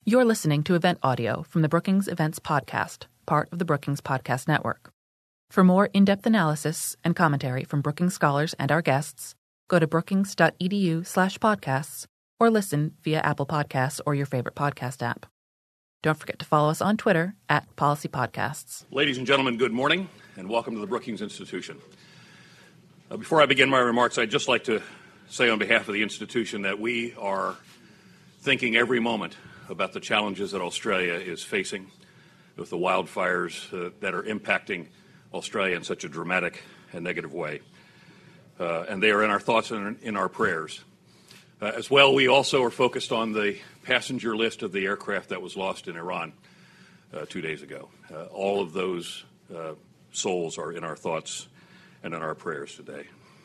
You're listening to event audio from the Brookings Events Podcast, part of the Brookings Podcast Network. For more in-depth analysis and commentary from Brookings scholars and our guests, go to brookings.edu/podcasts or listen via Apple Podcasts or your favorite podcast app. Don't forget to follow us on Twitter @PolicyPodcasts. Ladies and gentlemen, good morning and welcome to the Brookings Institution. Before I begin my remarks, I'd just like to say on behalf of the institution that we are thinking every moment about the challenges that Australia is facing with the wildfires that are impacting Australia in such a dramatic and negative way. And they are in our thoughts and in our prayers. As well, we also are focused on the passenger list of the aircraft that was lost in Iran 2 days ago. All of those souls are in our thoughts and in our prayers today.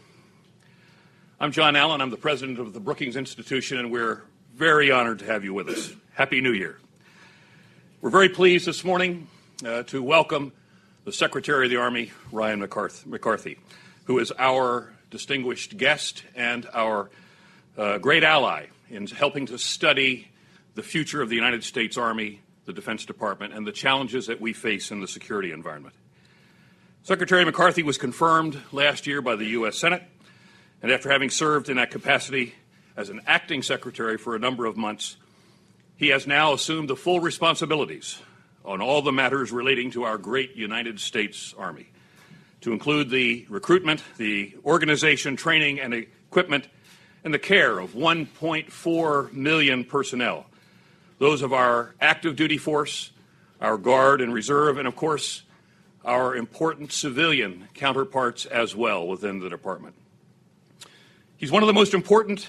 I'm John Allen. I'm the president of the Brookings Institution, and we're very honored to have you with us. Happy New Year. We're very pleased this morning to welcome the Secretary of the Army, Ryan McCarthy, who is our distinguished guest and our great ally in helping to study the future of the United States Army, the Defense Department, and the challenges that we face in the security environment. Secretary McCarthy was confirmed last year by the U.S. Senate, and after having served in that capacity as an acting secretary for a number of months, he has now assumed the full responsibilities on all the matters relating to our great United States Army, to include the recruitment, the organization, training, and equipment, and the care of 1.4 million personnel, those of our active duty force, our Guard and Reserve, and of course, our important civilian counterparts as well within the department. His is one of the most important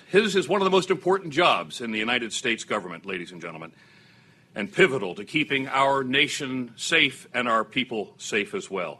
jobs in the United States government, ladies and gentlemen, and pivotal to keeping our nation safe and our people safe as well.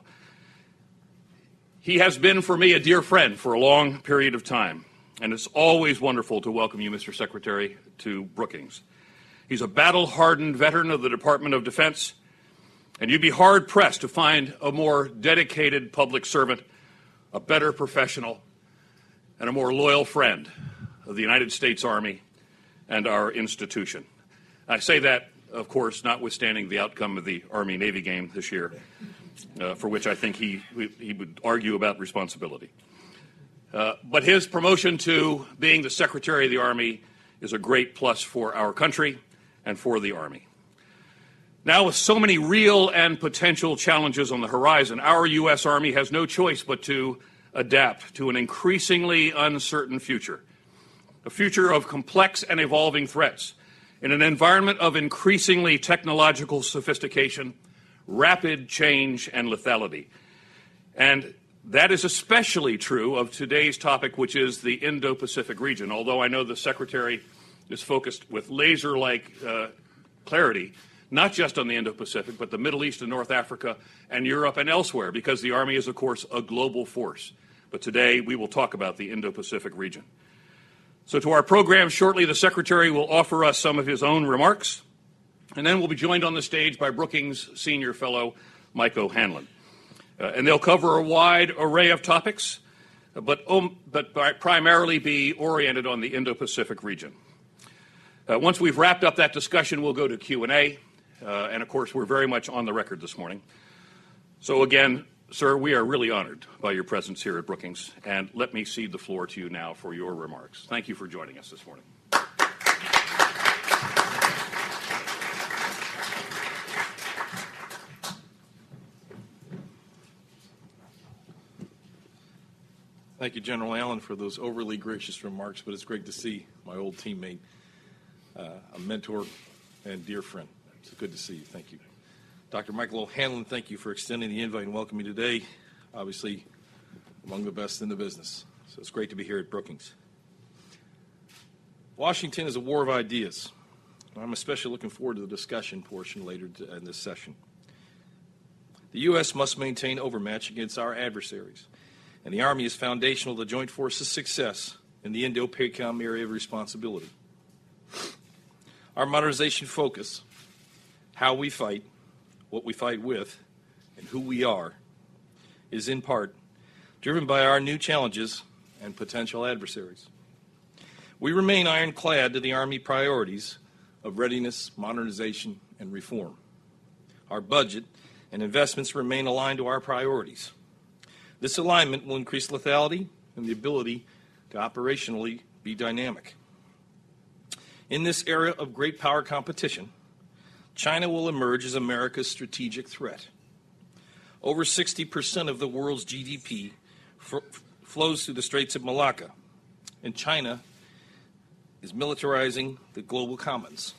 He has been, for me, a dear friend for a long period of time, and it's always wonderful to welcome you, Mr. Secretary, to Brookings. He's a battle-hardened veteran of the Department of Defense, and you'd be hard-pressed to find a more dedicated public servant, a better professional, and a more loyal friend of the United States Army and our institution. I say that, of course, notwithstanding the outcome of the Army-Navy game this year, for which I think he would argue about responsibility. But his promotion to being the Secretary of the Army is a great plus for our country and for the Army. Now, with so many real and potential challenges on the horizon, our U.S. Army has no choice but to adapt to an increasingly uncertain future, a future of complex and evolving threats in an environment of increasingly technological sophistication, rapid change, and lethality. And that is especially true of today's topic, which is the Indo-Pacific region, although I know the Secretary is focused with laser-like clarity not just on the Indo-Pacific, but the Middle East and North Africa and Europe and elsewhere, because the Army is, of course, a global force. But today we will talk about the Indo-Pacific region. So to our program shortly, the Secretary will offer us some of his own remarks, and then we'll be joined on the stage by Brookings Senior Fellow Mike O'Hanlon. And they'll cover a wide array of topics, but primarily be oriented on the Indo-Pacific region. Once we've wrapped up that discussion, we'll go to Q&A. And, of course, we're very much on the record this morning. So, again, sir, we are really honored by your presence here at Brookings. And let me cede the floor to you now for your remarks. Thank you for joining us this morning. Thank you, General Allen, for those overly gracious remarks, but it's great to see my old teammate, a mentor and dear friend. It's good to see you. Thank you. Dr. Michael O'Hanlon, thank you for extending the invite and welcoming me today. Obviously, among the best in the business. So it's great to be here at Brookings. Washington is a war of ideas. I'm especially looking forward to the discussion portion later in this session. The U.S. must maintain overmatch against our adversaries, and the Army is foundational to the Joint Forces' success in the Indo-PACOM area of responsibility. Our modernization focus, how we fight, what we fight with, and who we are, is in part driven by our new challenges and potential adversaries. We remain ironclad to the Army priorities of readiness, modernization, and reform. Our budget and investments remain aligned to our priorities. This alignment will increase lethality and the ability to operationally be dynamic. In this era of great power competition, China will emerge as America's strategic threat. Over 60% of the world's GDP flows through the Straits of Malacca, and China is militarizing the global commons.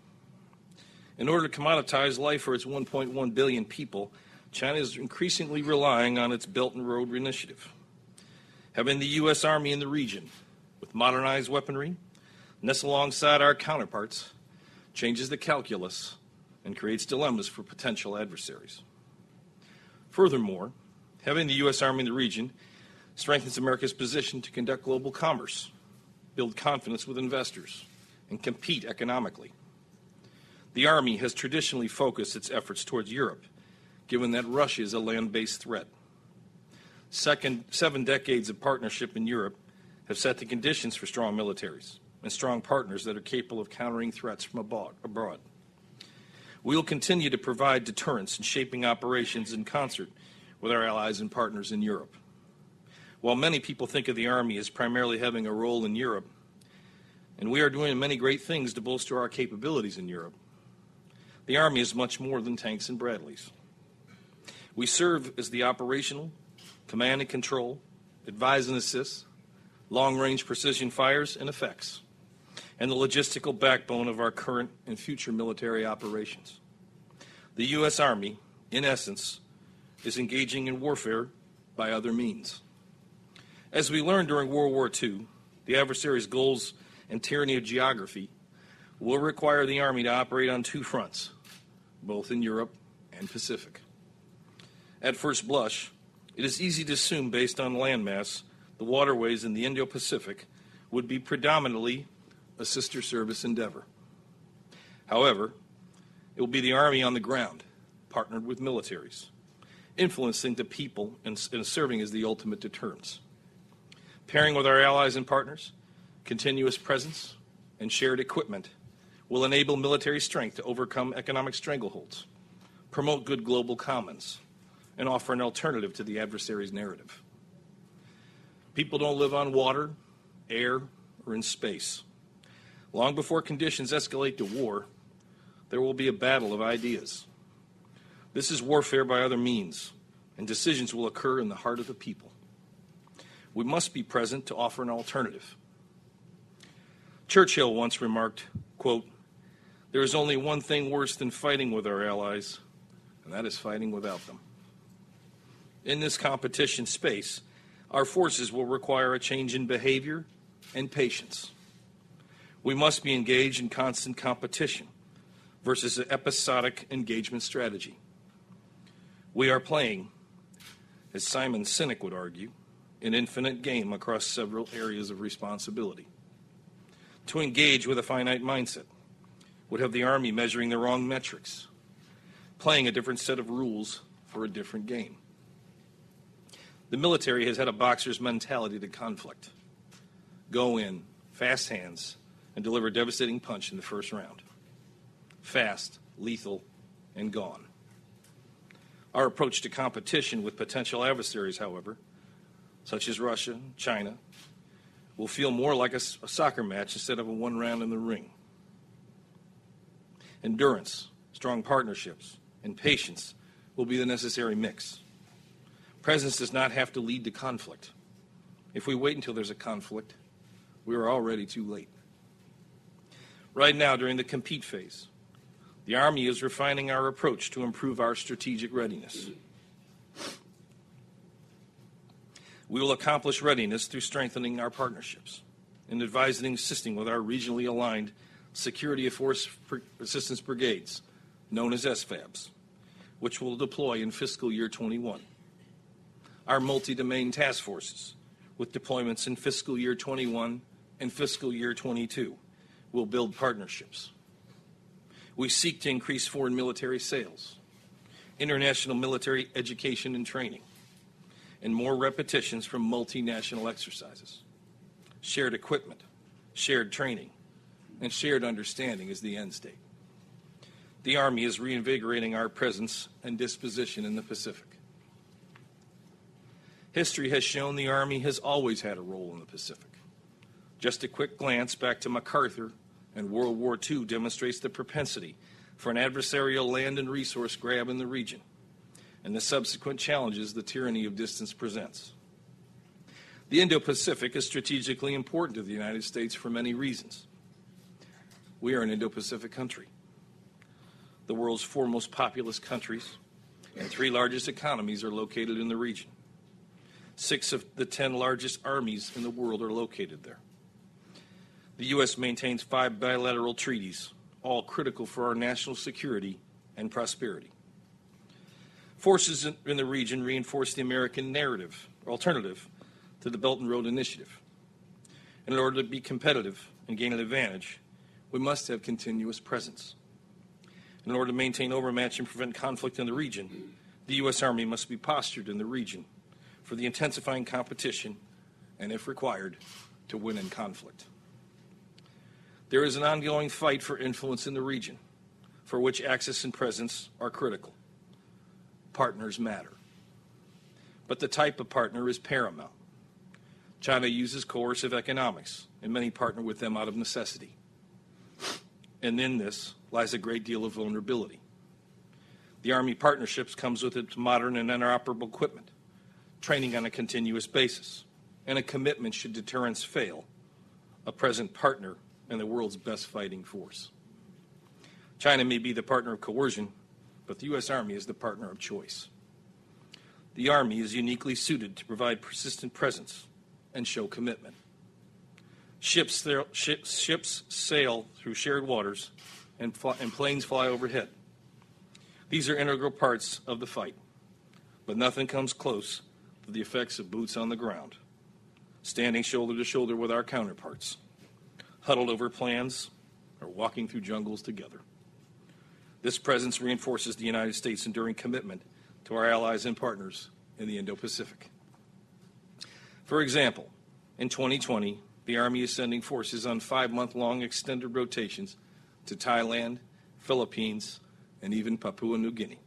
In order to commoditize life for its 1.1 billion people, China is increasingly relying on its Belt and Road Initiative. Having the U.S. Army in the region with modernized weaponry, nestled alongside our counterparts, changes the calculus and creates dilemmas for potential adversaries. Furthermore, having the U.S. Army in the region strengthens America's position to conduct global commerce, build confidence with investors, and compete economically. The Army has traditionally focused its efforts towards Europe, given that Russia is a land-based threat. 7 decades of partnership in Europe have set the conditions for strong militaries and strong partners that are capable of countering threats from abroad. We will continue to provide deterrence in shaping operations in concert with our allies and partners in Europe. While many people think of the Army as primarily having a role in Europe, and we are doing many great things to bolster our capabilities in Europe, the Army is much more than tanks and Bradleys. We serve as the operational, command and control, advise and assist, long-range precision fires and effects, and the logistical backbone of our current and future military operations. The U.S. Army, in essence, is engaging in warfare by other means. As we learned during World War II, the adversary's goals and tyranny of geography will require the Army to operate on two fronts, both in Europe and Pacific. At first blush, it is easy to assume, based on landmass, the waterways in the Indo-Pacific would be predominantly a sister service endeavor. However, it will be the Army on the ground, partnered with militaries, influencing the people and serving as the ultimate deterrence. Pairing with our allies and partners, continuous presence, and shared equipment will enable military strength to overcome economic strangleholds, promote good global commons, and offer an alternative to the adversary's narrative. People don't live on water, air, or in space. Long before conditions escalate to war, there will be a battle of ideas. This is warfare by other means, and decisions will occur in the heart of the people. We must be present to offer an alternative. Churchill once remarked, quote, "There is only one thing worse than fighting with our allies, and that is fighting without them." In this competition space, our forces will require a change in behavior and patience. We must be engaged in constant competition versus an episodic engagement strategy. We are playing, as Simon Sinek would argue, an infinite game across several areas of responsibility. To engage with a finite mindset would have the Army measuring the wrong metrics, playing a different set of rules for a different game. The military has had a boxer's mentality to conflict. Go in, fast hands, and deliver a devastating punch in the first round. Fast, lethal, and gone. Our approach to competition with potential adversaries, however, such as Russia, China, will feel more like a soccer match instead of a one round in the ring. Endurance, strong partnerships, and patience will be the necessary mix. Presence does not have to lead to conflict. If we wait until there's a conflict, we are already too late. Right now, during the compete phase, the Army is refining our approach to improve our strategic readiness. We will accomplish readiness through strengthening our partnerships and advising and assisting with our regionally aligned Security Force Assistance Brigades, known as SFABs, which will deploy in fiscal year 21. Our multi-domain task forces, with deployments in fiscal year 21 and fiscal year 22, will build partnerships. We seek to increase foreign military sales, international military education and training, and more repetitions from multinational exercises, shared equipment, shared training, and shared understanding is the end state. The Army is reinvigorating our presence and disposition in the Pacific. History has shown the Army has always had a role in the Pacific. Just a quick glance back to MacArthur and World War II demonstrates the propensity for an adversarial land and resource grab in the region and the subsequent challenges the tyranny of distance presents. The Indo-Pacific is strategically important to the United States for many reasons. We are an Indo-Pacific country. The world's 4 most populous countries and 3 largest economies are located in the region. 6 of the 10 largest armies in the world are located there. The U.S. maintains 5 bilateral treaties, all critical for our national security and prosperity. Forces in the region reinforce the American alternative to the Belt and Road Initiative. In order to be competitive and gain an advantage, we must have continuous presence. In order to maintain overmatch and prevent conflict in the region, the U.S. Army must be postured in the region for the intensifying competition and, if required, to win in conflict. There is an ongoing fight for influence in the region, for which access and presence are critical. Partners matter. But the type of partner is paramount. China uses coercive economics, and many partner with them out of necessity. And in this lies a great deal of vulnerability. The Army partnerships comes with its modern and interoperable equipment, training on a continuous basis, and a commitment should deterrence fail, a present partner and the world's best fighting force. China may be the partner of coercion, but the U.S. Army is the partner of choice. The Army is uniquely suited to provide persistent presence and show commitment. Ships sail through shared waters, and planes fly overhead. These are integral parts of the fight, but nothing comes close to the effects of boots on the ground, standing shoulder to shoulder with our counterparts, huddled over plans, or walking through jungles together. This presence reinforces the United States' enduring commitment to our allies and partners in the Indo-Pacific. For example, in 2020, the Army is sending forces on 5-month-long extended rotations to Thailand, Philippines, and even Papua New Guinea.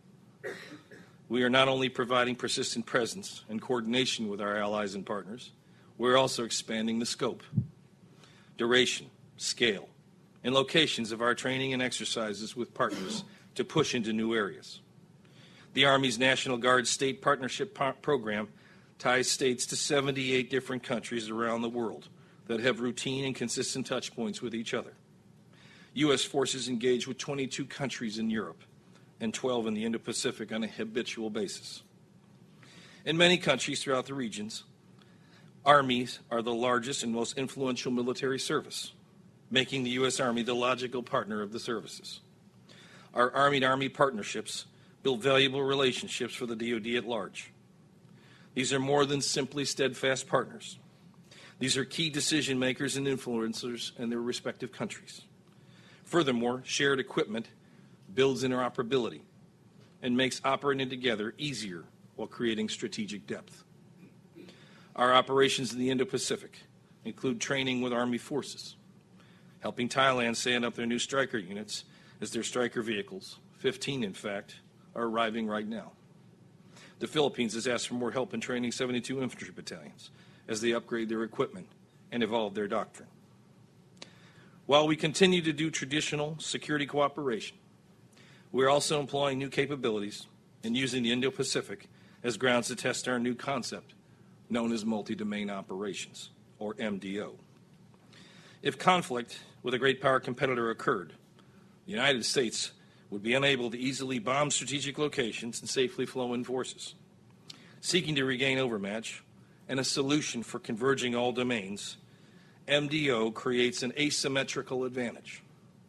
We are not only providing persistent presence and coordination with our allies and partners, we're also expanding the scope, duration, scale, and locations of our training and exercises with partners to push into new areas. The Army's National Guard State Partnership Program ties states to 78 different countries around the world that have routine and consistent touch points with each other. U.S. forces engage with 22 countries in Europe and 12 in the Indo-Pacific on a habitual basis. In many countries throughout the regions, armies are the largest and most influential military service, making the U.S. Army the logical partner of the services. Our Army-to-Army partnerships build valuable relationships for the DoD at large. These are more than simply steadfast partners. These are key decision makers and influencers in their respective countries. Furthermore, shared equipment builds interoperability and makes operating together easier while creating strategic depth. Our operations in the Indo-Pacific include training with Army forces, helping Thailand stand up their new Stryker units as their Stryker vehicles, 15 in fact, are arriving right now. The Philippines has asked for more help in training 72 infantry battalions as they upgrade their equipment and evolve their doctrine. While we continue to do traditional security cooperation, we're also employing new capabilities and using the Indo-Pacific as grounds to test our new concept known as multi-domain operations, or MDO. If conflict with a great power competitor occurred, the United States would be unable to easily bomb strategic locations and safely flow in forces. Seeking to regain overmatch and a solution for converging all domains, MDO creates an asymmetrical advantage.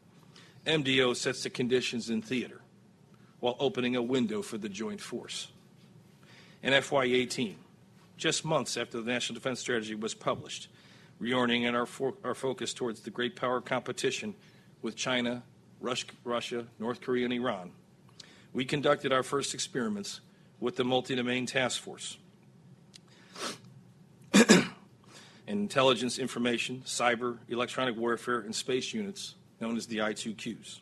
MDO sets the conditions in theater while opening a window for the joint force. In FY18, just months after the National Defense Strategy was published, reorienting our focus towards the great power competition with China, Russia, North Korea, and Iran, we conducted our first experiments with the Multi-Domain Task Force. and intelligence, information, cyber, electronic warfare, and space units known as the I2Qs.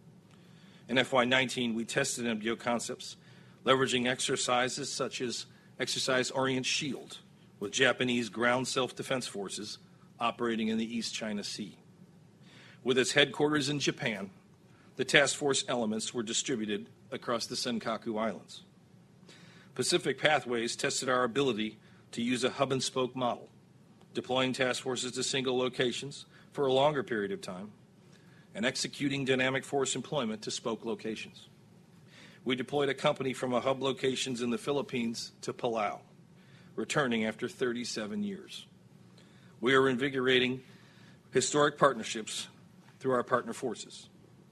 In FY19, we tested MDO concepts, leveraging exercises such as Exercise Orient Shield with Japanese ground self-defense forces operating in the East China Sea. With its headquarters in Japan, the task force elements were distributed across the Senkaku Islands. Pacific Pathways tested our ability to use a hub-and-spoke model, deploying task forces to single locations for a longer period of time, and executing dynamic force employment to spoke locations. We deployed a company from a hub locations in the Philippines to Palau, returning after 37 years. We are invigorating historic partnerships through our partner forces.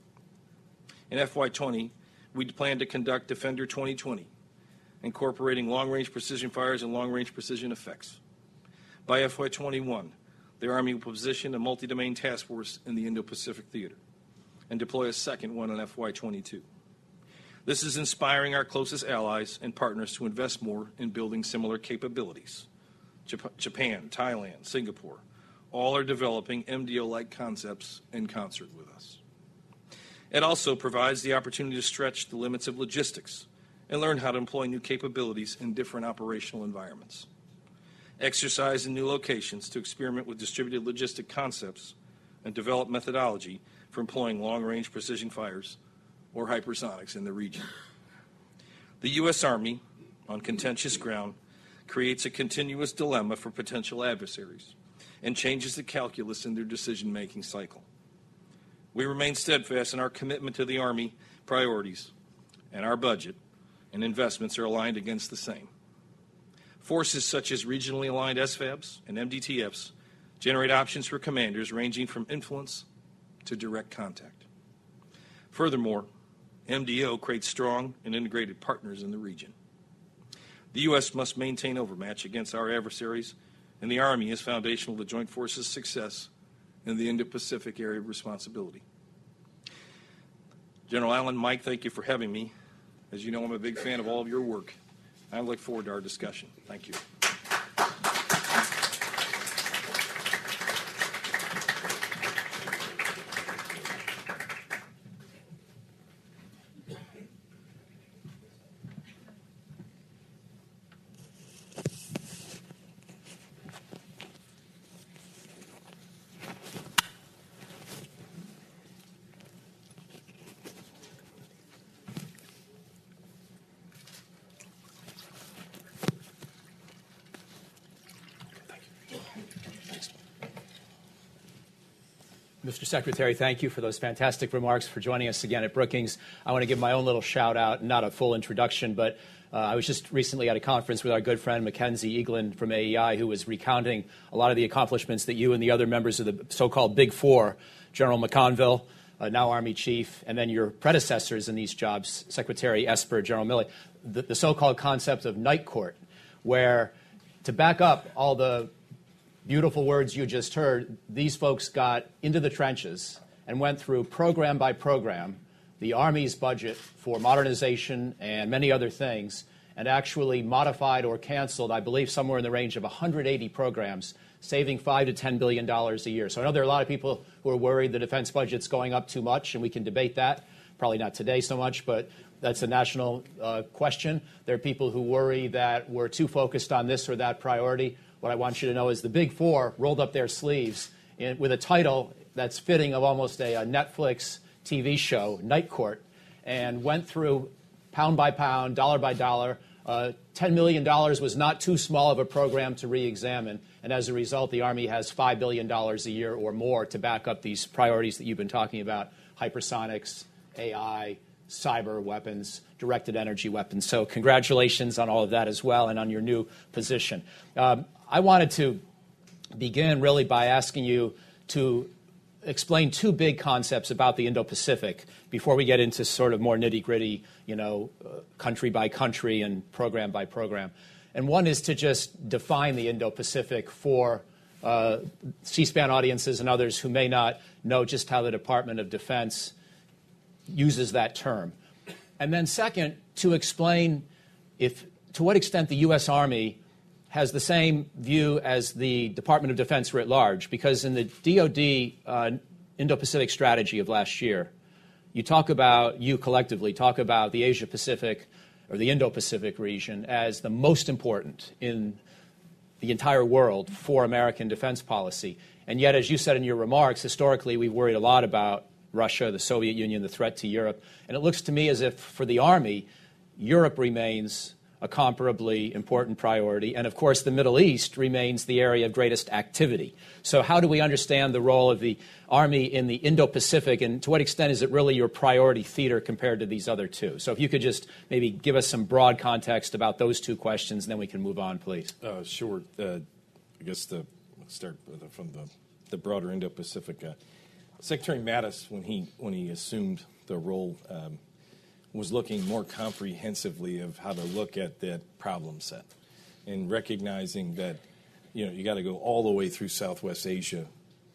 In FY20, we plan to conduct Defender 2020, incorporating long-range precision fires and long-range precision effects. By FY21, the Army will position a multi-domain task force in the Indo-Pacific theater and deploy a second one in FY22. This is inspiring our closest allies and partners to invest more in building similar capabilities. Japan, Thailand, Singapore, all are developing MDO-like concepts in concert with us. It also provides the opportunity to stretch the limits of logistics and learn how to employ new capabilities in different operational environments. Exercise in new locations to experiment with distributed logistic concepts and develop methodology for employing long-range precision fires or hypersonics in the region. The U.S. Army, on contentious ground, creates a continuous dilemma for potential adversaries and changes the calculus in their decision-making cycle. We remain steadfast in our commitment to the Army priorities, and our budget and investments are aligned against the same. Forces such as regionally aligned SFABs and MDTFs generate options for commanders ranging from influence to direct contact. Furthermore, MDO creates strong and integrated partners in the region. The U.S. must maintain overmatch against our adversaries, and the Army is foundational to Joint Forces' success in the Indo-Pacific area of responsibility. General Allen, Mike, thank you for having me. As you know, I'm a big fan of all of your work. I look forward to our discussion. Thank you. Mr. Secretary, thank you for those fantastic remarks, for joining us again at Brookings. I want to give my own little shout out, not a full introduction, but I was just recently at a conference with our good friend Mackenzie Eaglin from AEI, who was recounting a lot of the accomplishments that you and the other members of the so-called Big Four, General McConville, now Army Chief, and then your predecessors in these jobs, Secretary Esper, General Milley, the so-called concept of night court, where, to back up all the beautiful words you just heard, these folks got into the trenches and went through program by program the Army's budget for modernization and many other things, and actually modified or canceled, I believe, somewhere in the range of 180 programs, saving $5 to $10 billion a year. So I know there are a lot of people who are worried the defense budget's going up too much, and we can debate that. Probably not today so much, but that's a national question. There are people who worry that we're too focused on this or that priority. What I want you to know is the Big Four rolled up their sleeves with a title that's fitting of almost a Netflix TV show, Night Court, and went through pound by pound, dollar by dollar. $10 million was not too small of a program to re-examine, and as a result, the Army has $5 billion a year or more to back up these priorities that you've been talking about: hypersonics, AI, cyber weapons, directed energy weapons. So congratulations on all of that as well, and on your new position. I wanted to begin really by asking you to explain two big concepts about the Indo-Pacific before we get into sort of more nitty-gritty, country by country and program by program. And one is to just define the Indo-Pacific for C-SPAN audiences and others who may not know just how the Department of Defense uses that term. And then second, to explain to what extent the U.S. Army has the same view as the Department of Defense writ large, because in the DoD Indo-Pacific strategy of last year, you collectively talk about the Asia-Pacific or the Indo-Pacific region as the most important in the entire world for American defense policy. And yet, as you said in your remarks, historically we've worried a lot about Russia, the Soviet Union, the threat to Europe. And it looks to me as if for the Army, Europe remains a comparably important priority. And, of course, the Middle East remains the area of greatest activity. So how do we understand the role of the Army in the Indo-Pacific, and to what extent is it really your priority theater compared to these other two? So if you could just maybe give us some broad context about those two questions, and then we can move on, please. Sure. I guess let's start from the broader Indo-Pacific. Secretary Mattis, when he assumed the role, was looking more comprehensively of how to look at that problem set, and recognizing that you got to go all the way through Southwest Asia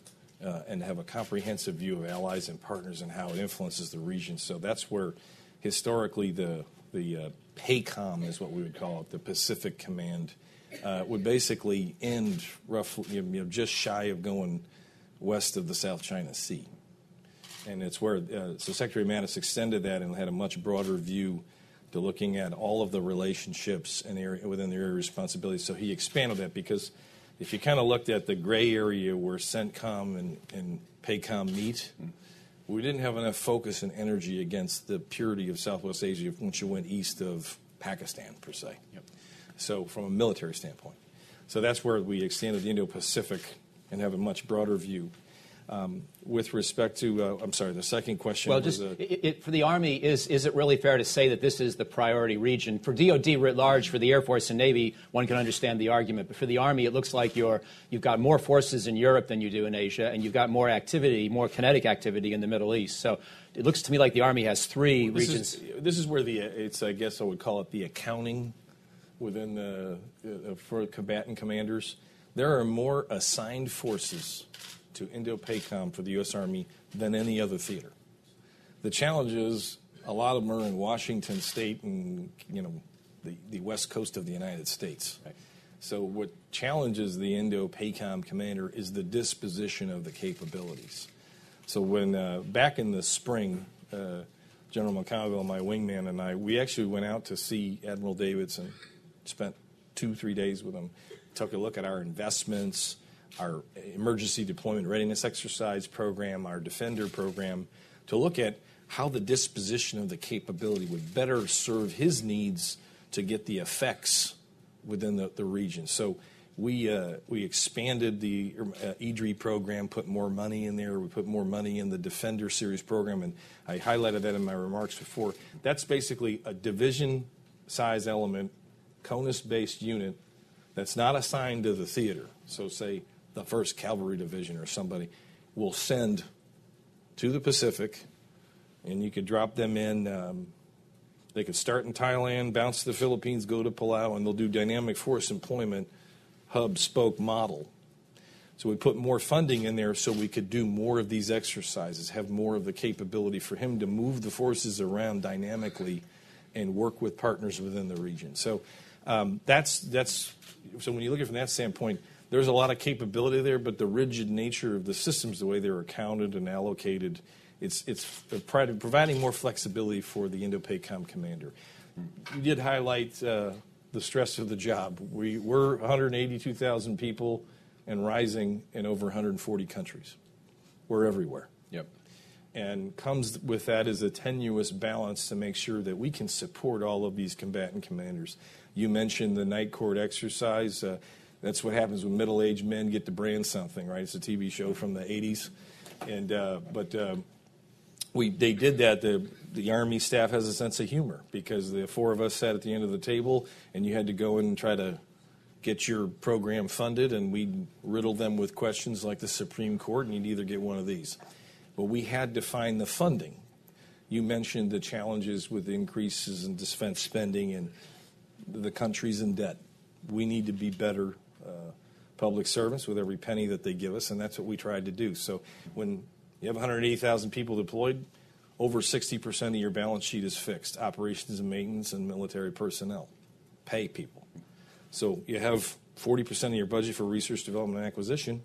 and have a comprehensive view of allies and partners and how it influences the region. So that's where historically the PACOM is what we would call it, the Pacific Command, would basically end roughly just shy of going west of the South China Sea. And it's where so Secretary Mattis extended that and had a much broader view to looking at all of the relationships and within the area of responsibility. So he expanded that, because if you kind of looked at the gray area where CENTCOM and PACOM meet, we didn't have enough focus and energy against the purity of Southwest Asia once you went east of Pakistan, per se. Yep. So from a military standpoint. So that's where we extended the Indo-Pacific and have a much broader view. With respect to, the second question was... Well, for the Army, is it really fair to say that this is the priority region? For DoD writ large, for the Air Force and Navy, one can understand the argument. But for the Army, it looks like you've got more forces in Europe than you do in Asia, and you've got more activity, more kinetic activity in the Middle East. So it looks to me like the Army has three regions. This is where I guess I would call it the accounting within for combatant commanders. There are more assigned forces to Indo-PACOM for the U.S. Army than any other theater. The challenge is a lot of them are in Washington State and the west coast of the United States. Right. So what challenges the Indo-PACOM commander is the disposition of the capabilities. So when back in the spring, General McConville, my wingman, and I, we actually went out to see Admiral Davidson, spent 2-3 days with him, took a look at our investments, our emergency deployment readiness exercise program, our Defender program, to look at how the disposition of the capability would better serve his needs to get the effects within the region. So we expanded the EDRI program, put more money in there. We put more money in the Defender series program, and I highlighted that in my remarks before. That's basically a division-size element, CONUS-based unit that's not assigned to the theater. So say the 1st Cavalry Division or somebody will send to the Pacific, and you could drop them in. They could start in Thailand, bounce to the Philippines, go to Palau, and they'll do dynamic force employment, hub-spoke model. So we put more funding in there so we could do more of these exercises, have more of the capability for him to move the forces around dynamically and work with partners within the region. So so when you look at it from that standpoint, there's a lot of capability there, but the rigid nature of the systems, the way they're accounted and allocated, it's providing more flexibility for the Indo-PACOM commander. You did highlight the stress of the job. We're 182,000 people and rising in over 140 countries. We're everywhere. Yep. And comes with that is a tenuous balance to make sure that we can support all of these combatant commanders. You mentioned the Night Court exercise. That's what happens when middle-aged men get to brand something, right? It's a TV show from the 80s. And they did that. The Army staff has a sense of humor, because the 4 of us sat at the end of the table, and you had to go in and try to get your program funded, and we'd riddle them with questions like the Supreme Court, and you'd either get one of these. But we had to find the funding. You mentioned the challenges with increases in defense spending and the country's in debt. We need to be better public servants with every penny that they give us, and that's what we tried to do. So when you have 180,000 people deployed, over 60% of your balance sheet is fixed, operations and maintenance and military personnel. Pay people. So you have 40% of your budget for research, development, and acquisition.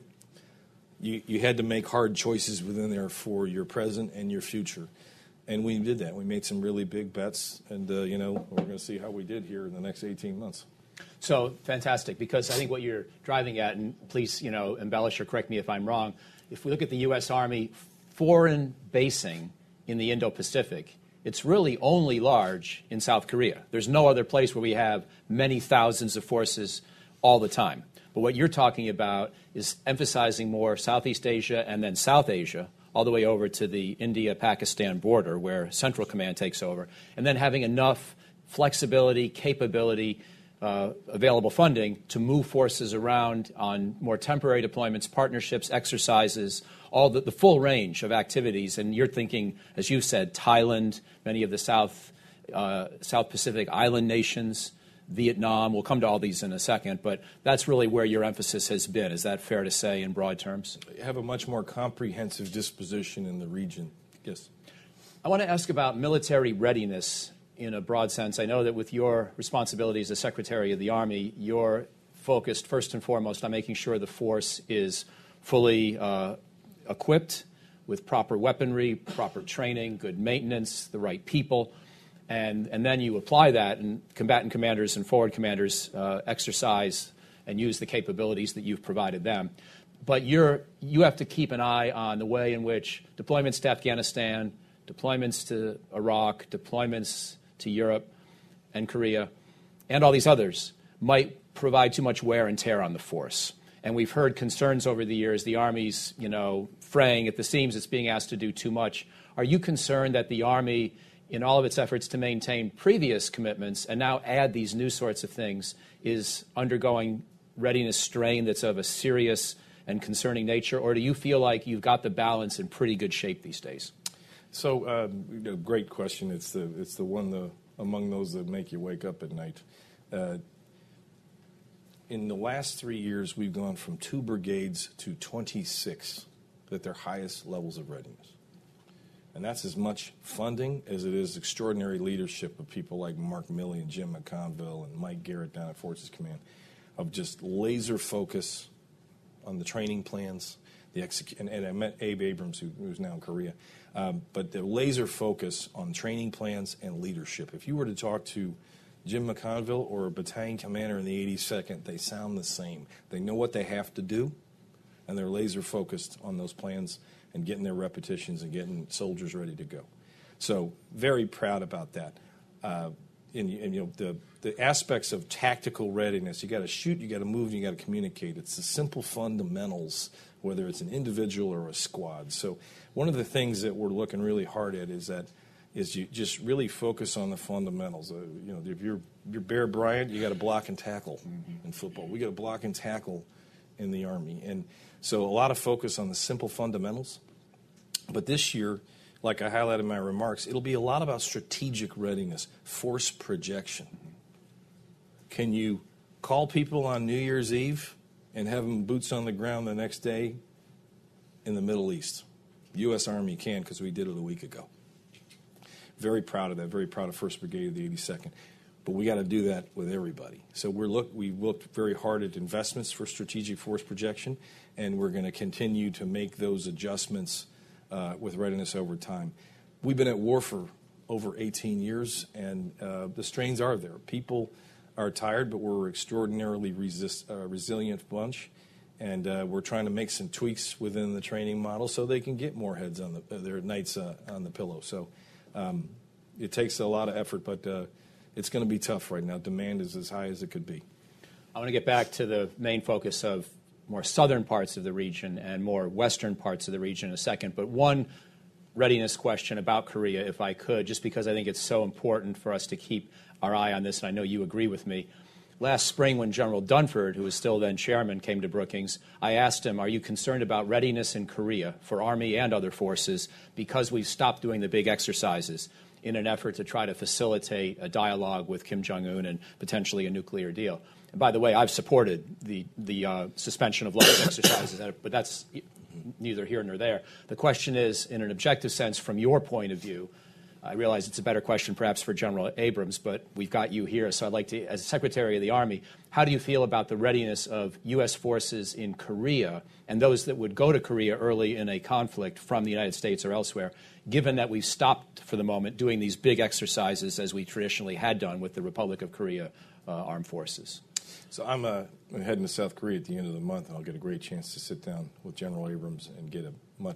You had to make hard choices within there for your present and your future. And we did that. We made some really big bets, and, we're going to see how we did here in the next 18 months. So fantastic, because I think what you're driving at, and please, embellish or correct me if I'm wrong, if we look at the U.S. Army foreign basing in the Indo-Pacific, it's really only large in South Korea. There's no other place where we have many thousands of forces all the time. But what you're talking about is emphasizing more Southeast Asia and then South Asia, all the way over to the India-Pakistan border where Central Command takes over, and then having enough flexibility, capability, available funding to move forces around on more temporary deployments, partnerships, exercises, all the full range of activities. And you're thinking, as you said, Thailand, many of the South Pacific island nations, Vietnam. We'll come to all these in a second, but that's really where your emphasis has been. Is that fair to say in broad terms? You have a much more comprehensive disposition in the region. Yes. I want to ask about military readiness in a broad sense. I know that with your responsibilities as Secretary of the Army, you're focused first and foremost on making sure the force is fully equipped with proper weaponry, proper training, good maintenance, the right people. And then you apply that, and combatant commanders and forward commanders exercise and use the capabilities that you've provided them. But you have to keep an eye on the way in which deployments to Afghanistan, deployments to Iraq, deployments to Europe and Korea, and all these others might provide too much wear and tear on the force. And we've heard concerns over the years, the Army's, fraying at the seams, it's being asked to do too much. Are you concerned that the Army, in all of its efforts to maintain previous commitments and now add these new sorts of things, is undergoing readiness strain that's of a serious and concerning nature? Or do you feel like you've got the balance in pretty good shape these days? So, great question. It's the one among those that make you wake up at night. In the last 3 years, we've gone from 2 brigades to 26 at their highest levels of readiness. And that's as much funding as it is extraordinary leadership of people like Mark Milley and Jim McConville and Mike Garrett down at Forces Command, of just laser focus on the training plans, the execution. And I met Abe Abrams, who's now in Korea, but the laser focus on training plans and leadership. If you were to talk to Jim McConville or a battalion commander in the 82nd, they sound the same. They know what they have to do, and they're laser focused on those plans and getting their repetitions and getting soldiers ready to go. So very proud about that. The aspects of tactical readiness, you got to shoot, you got to move, and you got to communicate. It's the simple fundamentals, whether it's an individual or a squad. So one of the things that we're looking really hard at is you just really focus on the fundamentals. If you're Bear Bryant, you got to block and tackle in football. We got to block and tackle in the Army. And so a lot of focus on the simple fundamentals. But this year, like I highlighted in my remarks, it'll be a lot about strategic readiness, force projection. Can you call people on New Year's Eve and have them boots on the ground the next day in the Middle East? U.S. Army can, because we did it a week ago. Very proud of that, very proud of 1st Brigade of the 82nd. But we got to do that with everybody. So we looked very hard at investments for strategic force projection, and we're going to continue to make those adjustments with readiness over time. We've been at war for over 18 years, and the strains are there. People are tired, but we're an extraordinarily resilient bunch, and we're trying to make some tweaks within the training model so they can get more heads on their nights on the pillow. So it takes a lot of effort, but it's going to be tough right now. Demand is as high as it could be. I want to get back to the main focus of more southern parts of the region and more western parts of the region in a second. But one readiness question about Korea, if I could, just because I think it's so important for us to keep our eye on this, and I know you agree with me. Last spring, when General Dunford, who was still then chairman, came to Brookings, I asked him, are you concerned about readiness in Korea for Army and other forces because we've stopped doing the big exercises in an effort to try to facilitate a dialogue with Kim Jong-un and potentially a nuclear deal? And by the way, I've supported the suspension of large exercises, but that's neither here nor there. The question is, in an objective sense, from your point of view, I realize it's a better question perhaps for General Abrams, but we've got you here. So I'd like to, as Secretary of the Army, how do you feel about the readiness of U.S. forces in Korea and those that would go to Korea early in a conflict from the United States or elsewhere, given that we've stopped for the moment doing these big exercises as we traditionally had done with the Republic of Korea armed forces? So I'm heading to South Korea at the end of the month, and I'll get a great chance to sit down with General Abrams and get a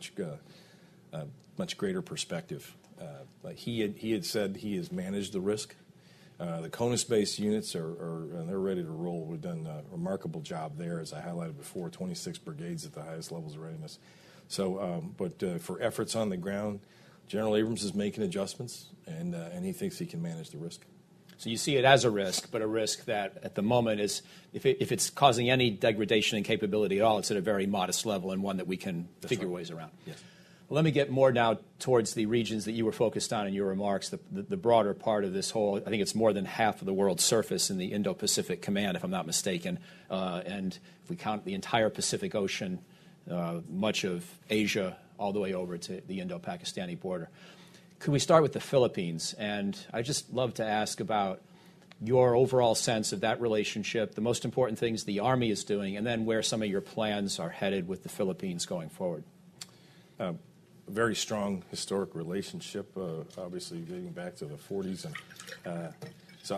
much greater perspective. He had said he has managed the risk. The CONUS-based units they're ready to roll. We've done a remarkable job there, as I highlighted before, 26 brigades at the highest levels of readiness. So, but for efforts on the ground, General Abrams is making adjustments, and he thinks he can manage the risk. So you see it as a risk, but a risk that at the moment is, if it's causing any degradation in capability at all, it's at a very modest level and one that we can figure ways around. Yes. Well, let me get more now towards the regions that you were focused on in your remarks, the broader part of this whole, I think it's more than half of the world's surface in the Indo-Pacific Command, if I'm not mistaken. And if we count the entire Pacific Ocean, much of Asia, all the way over to the Indo-Pakistani border. Could we start with the Philippines? And I'd just love to ask about your overall sense of that relationship, the most important things the Army is doing, and then where some of your plans are headed with the Philippines going forward. A very strong historic relationship, obviously dating back to the 40s. And so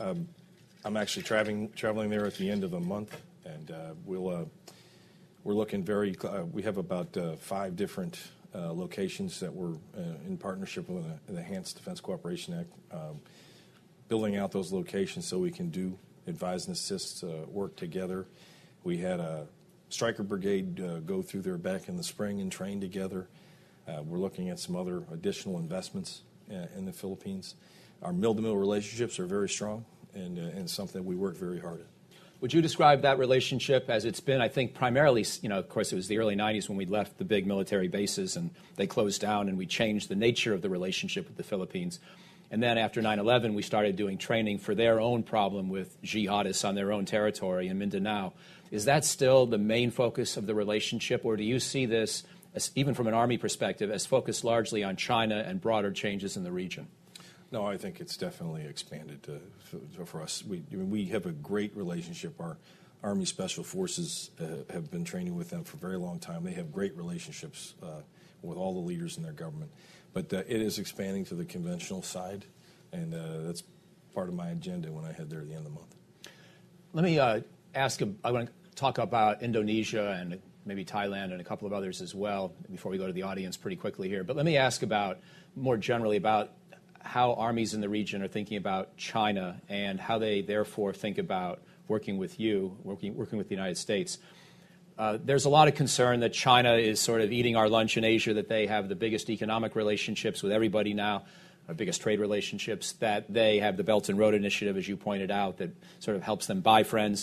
I'm actually traveling there at the end of the month, and we're looking we have about 5 different locations that we're in partnership with the Enhanced Defense Cooperation Act, building out those locations so we can do advise and assist work together. We had a Stryker Brigade go through there back in the spring and train together. We're looking at some other additional investments in the Philippines. Our mill-to-mill relationships are very strong and something we work very hard at. Would you describe that relationship as it's been, I think, primarily, of course, it was the early 90s when we left the big military bases and they closed down and we changed the nature of the relationship with the Philippines. And then after 9/11, we started doing training for their own problem with jihadists on their own territory in Mindanao. Is that still the main focus of the relationship, or do you see this, even from an Army perspective, as focused largely on China and broader changes in the region? No, I think it's definitely expanded for us. We have a great relationship. Our Army Special Forces have been training with them for a very long time. They have great relationships with all the leaders in their government. But it is expanding to the conventional side, and that's part of my agenda when I head there at the end of the month. Let me I want to talk about Indonesia and maybe Thailand and a couple of others as well before we go to the audience pretty quickly here. But let me ask more generally about how armies in the region are thinking about China and how they therefore think about working with you, working with the United States. There's a lot of concern that China is sort of eating our lunch in Asia, that they have the biggest economic relationships with everybody now, our biggest trade relationships, that they have the Belt and Road Initiative, as you pointed out, that sort of helps them buy friends,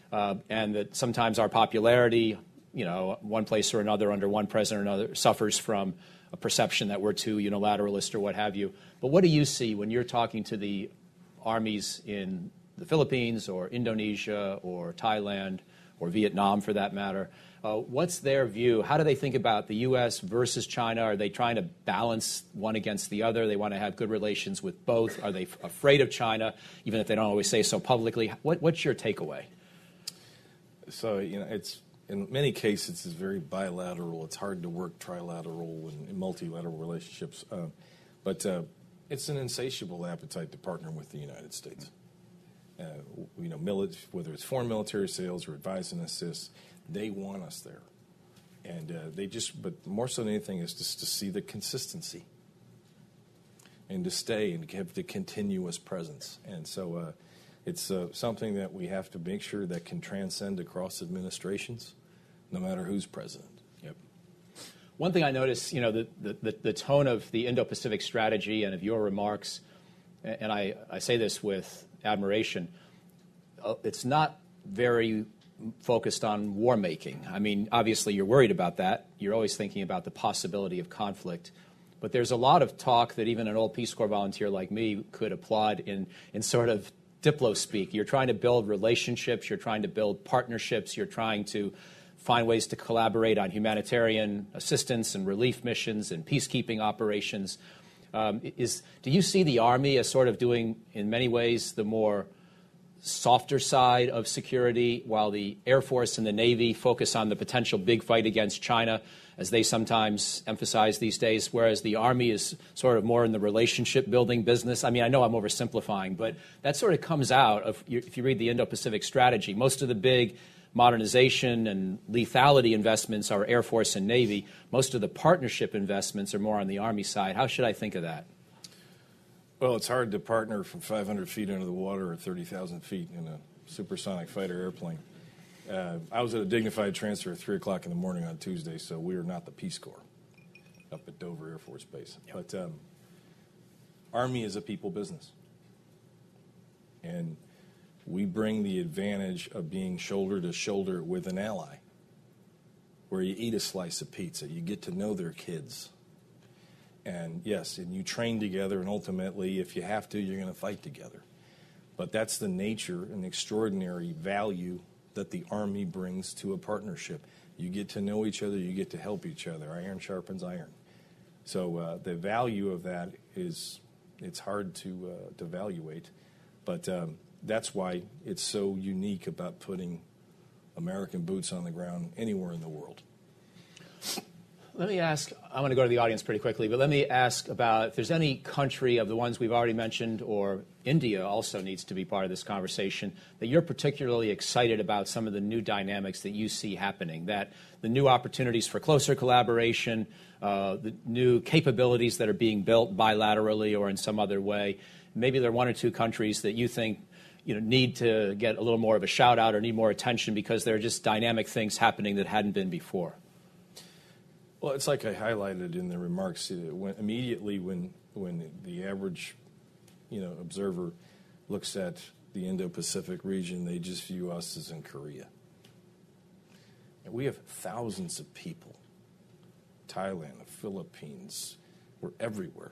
and that sometimes our popularity, one place or another under one president or another, suffers from a perception that we're too unilateralist or what have you. But what do you see when you're talking to the armies in the Philippines or Indonesia or Thailand or Vietnam, for that matter? What's their view? How do they think about the U.S. versus China? Are they trying to balance one against the other? They want to have good relations with both. Are they afraid of China, even if they don't always say so publicly? What's your takeaway? So, it's in many cases it's very bilateral. It's hard to work trilateral and multilateral relationships. But it's an insatiable appetite to partner with the United States. Whether it's foreign military sales or advise and assist, they want us there, and but more so than anything is just to see the consistency and to stay and have the continuous presence. And so it's something that we have to make sure that can transcend across administrations, no matter who's president. Yep. One thing I noticed, the tone of the Indo-Pacific strategy and of your remarks, and I say this with admiration, it's not very focused on war making. I mean, obviously you're worried about that. You're always thinking about the possibility of conflict. But there's a lot of talk that even an old Peace Corps volunteer like me could applaud in sort of diplo speak. You're trying to build relationships. You're trying to build partnerships. You're trying to find ways to collaborate on humanitarian assistance and relief missions and peacekeeping operations. Do you see the Army as sort of doing, in many ways, the more softer side of security, while the Air Force and the Navy focus on the potential big fight against China, as they sometimes emphasize these days, whereas the Army is sort of more in the relationship-building business? I mean, I know I'm oversimplifying, but that sort of comes out of, if you read the Indo-Pacific Strategy, most of the big modernization and lethality investments are Air Force and Navy. Most of the partnership investments are more on the Army side. How should I think of that? Well, it's hard to partner from 500 feet under the water or 30,000 feet in a supersonic fighter airplane. I was at a dignified transfer at 3 o'clock in the morning on Tuesday, so we are not the Peace Corps up at Dover Air Force Base. Yep. But Army is a people business. And we bring the advantage of being shoulder to shoulder with an ally, where you eat a slice of pizza, you get to know their kids. And yes, and you train together, and ultimately, if you have to, you're going to fight together. But that's the nature and extraordinary value that the Army brings to a partnership. You get to know each other, you get to help each other. Iron sharpens iron. So the value of that it's hard to evaluate, but that's why it's so unique about putting American boots on the ground anywhere in the world. Let me ask, I'm going to go to the audience pretty quickly, but let me ask about if there's any country of the ones we've already mentioned, or India also needs to be part of this conversation, that you're particularly excited about some of the new dynamics that you see happening, that the new opportunities for closer collaboration, the new capabilities that are being built bilaterally or in some other way. Maybe there are one or two countries that you think need to get a little more of a shout out or need more attention because there are just dynamic things happening that hadn't been before. Well, it's like I highlighted in the remarks. Immediately when the average, observer looks at the Indo-Pacific region, they just view us as in Korea. And we have thousands of people. Thailand, the Philippines, we're everywhere.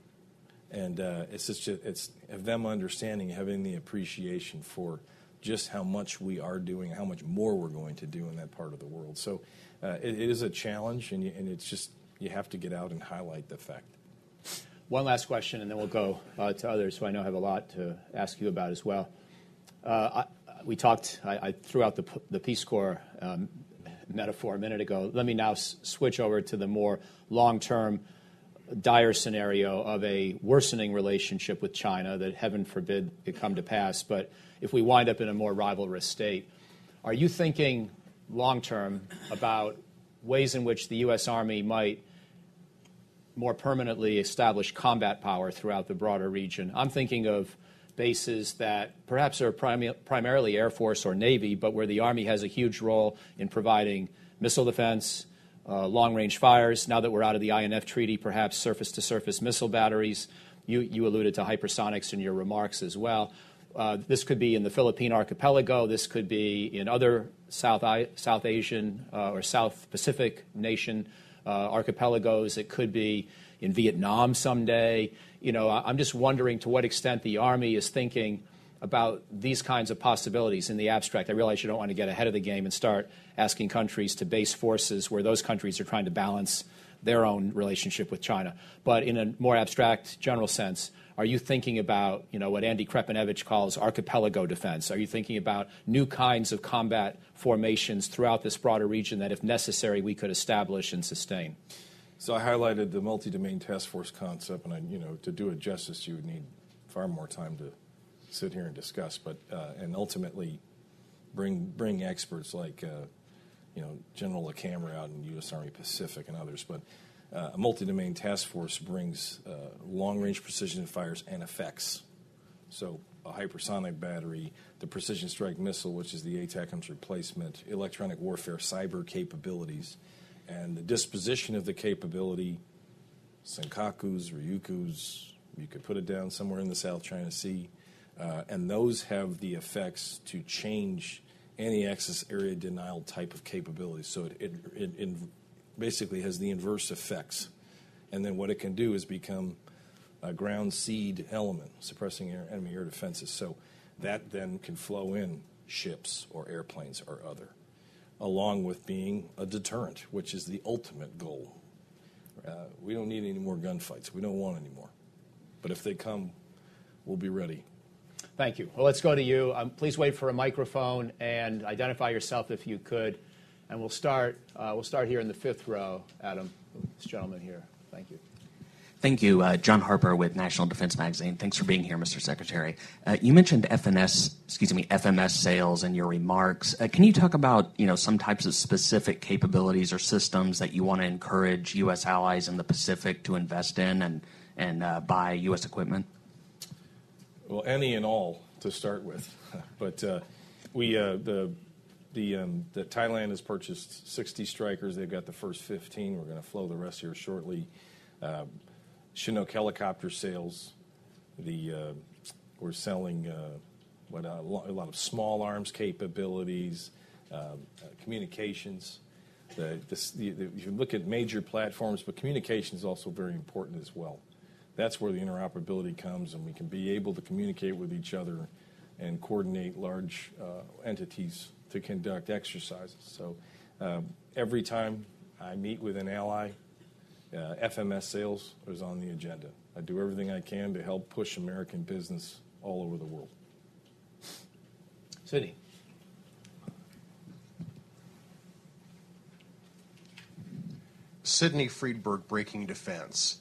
And it's of them understanding, having the appreciation for just how much we are doing, how much more we're going to do in that part of the world. So it is a challenge, and it's just you have to get out and highlight the fact. One last question, and then we'll go to others who I know have a lot to ask you about as well. I threw out the Peace Corps metaphor a minute ago. Let me now switch over to the more long-term, dire scenario of a worsening relationship with China that, heaven forbid, it come to pass. But if we wind up in a more rivalrous state, are you thinking long-term about ways in which the U.S. Army might more permanently establish combat power throughout the broader region? I'm thinking of bases that perhaps are primarily Air Force or Navy, but where the Army has a huge role in providing missile defense, long-range fires. Now that we're out of the INF Treaty, perhaps surface-to-surface missile batteries. You alluded to hypersonics in your remarks as well. This could be in the Philippine archipelago. This could be in other South Asian or South Pacific nation archipelagos. It could be in Vietnam someday. I'm just wondering to what extent the Army is thinking about these kinds of possibilities in the abstract. I realize you don't want to get ahead of the game and start asking countries to base forces where those countries are trying to balance their own relationship with China. But in a more abstract, general sense, are you thinking about, what Andy Krepinevich calls archipelago defense? Are you thinking about new kinds of combat formations throughout this broader region that, if necessary, we could establish and sustain? So I highlighted the multi-domain task force concept, and to do it justice, you would need far more time to sit here and discuss, but and ultimately bring experts like General LeCamera out in U.S. Army Pacific and others. But a multi-domain task force brings long-range precision fires and effects. So a hypersonic battery, the precision strike missile, which is the ATACMS replacement, electronic warfare, cyber capabilities, and the disposition of the capability, Senkakus, Ryukus, you could put it down somewhere in the South China Sea, and those have the effects to change any access area denial type of capability. So it basically has the inverse effects. And then what it can do is become a ground seed element, suppressing enemy air defenses. So that then can flow in ships or airplanes or other, along with being a deterrent, which is the ultimate goal. We don't need any more gunfights. We don't want any more. But if they come, we'll be ready. Thank you. Well, let's go to you. Please wait for a microphone and identify yourself if you could. And we'll start here in the fifth row, Adam, this gentleman here. Thank you. Thank you. John Harper with National Defense Magazine. Thanks for being here, Mr. Secretary. You mentioned FMS sales in your remarks. Can you talk about, some types of specific capabilities or systems that you want to encourage U.S. allies in the Pacific to invest in and buy U.S. equipment? Well, any and all to start with, but Thailand has purchased 60 Strykers. They've got the first 15. We're going to flow the rest here shortly. Chinook helicopter sales. We're selling a lot of small arms capabilities, communications. If you look at major platforms, but communication is also very important as well. That's where the interoperability comes, and we can be able to communicate with each other and coordinate large entities to conduct exercises. So every time I meet with an ally, FMS sales is on the agenda. I do everything I can to help push American business all over the world. Sydney. Sidney Friedberg, Breaking Defense.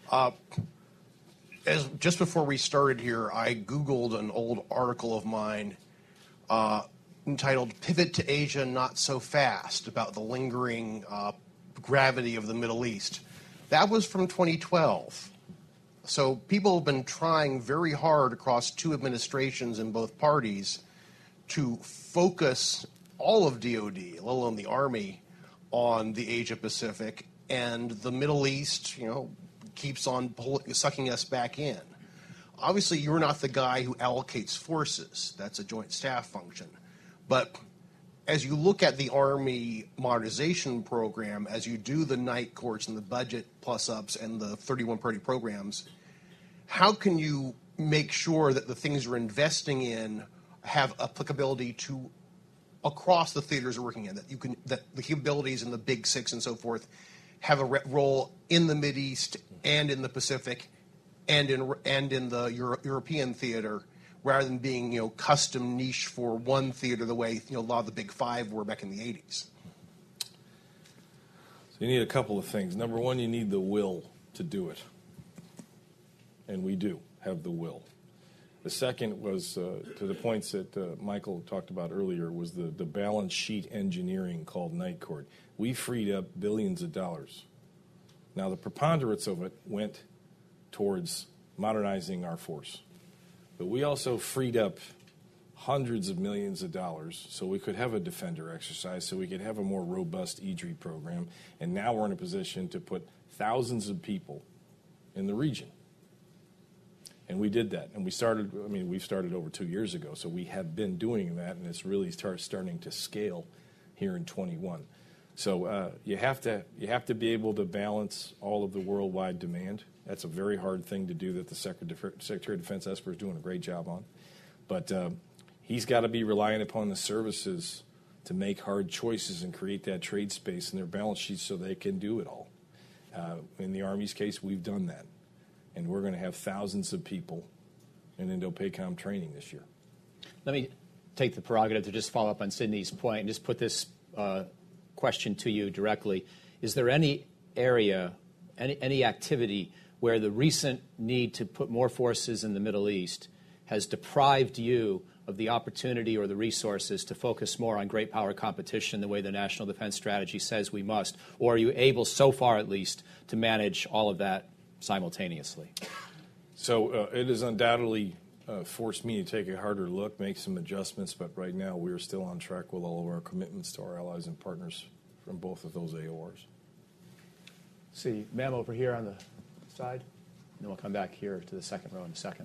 Just before we started here, I Googled an old article of mine entitled "Pivot to Asia Not So Fast" about the lingering gravity of the Middle East. That was from 2012. So people have been trying very hard across two administrations in both parties to focus all of DOD, let alone the Army, on the Asia Pacific, and the Middle East, keeps on sucking us back in. Obviously, you're not the guy who allocates forces. That's a joint staff function. But as you look at the Army modernization program, as you do the night courts and the budget plus-ups and the 31 priority programs, how can you make sure that the things you're investing in have applicability to across the theaters you're working in, that the capabilities in the Big Six and so forth have a role in the Mideast and in the Pacific and in the European theater, rather than being custom niche for one theater the way a lot of the Big Five were back in the 80s? So you need a couple of things. Number one, you need the will to do it, and we do have the will. The second was, to the points that Michael talked about earlier, was the balance sheet engineering called Night Court. We freed up billions of dollars. Now, the preponderance of it went towards modernizing our force. But we also freed up hundreds of millions of dollars so we could have a Defender exercise, so we could have a more robust EDRI program, and now we're in a position to put thousands of people in the region. And we did that, and we started over 2 years ago, so we have been doing that, and it's really starting to scale here in 21. So you have to be able to balance all of the worldwide demand. That's a very hard thing to do that the Secretary of Defense Esper is doing a great job on. But he's got to be reliant upon the services to make hard choices and create that trade space in their balance sheets so they can do it all. In the Army's case, we've done that. And we're going to have thousands of people in INDOPACOM training this year. Let me take the prerogative to just follow up on Sydney's point and just put this question to you directly. Is there any area, any activity where the recent need to put more forces in the Middle East has deprived you of the opportunity or the resources to focus more on great power competition the way the National Defense Strategy says we must? Or are you able, so far at least, to manage all of that simultaneously? So it has undoubtedly forced me to take a harder look, make some adjustments, but right now we are still on track with all of our commitments to our allies and partners from both of those AORs. See, ma'am, over here on the side, and then we'll come back here to the second row in a second.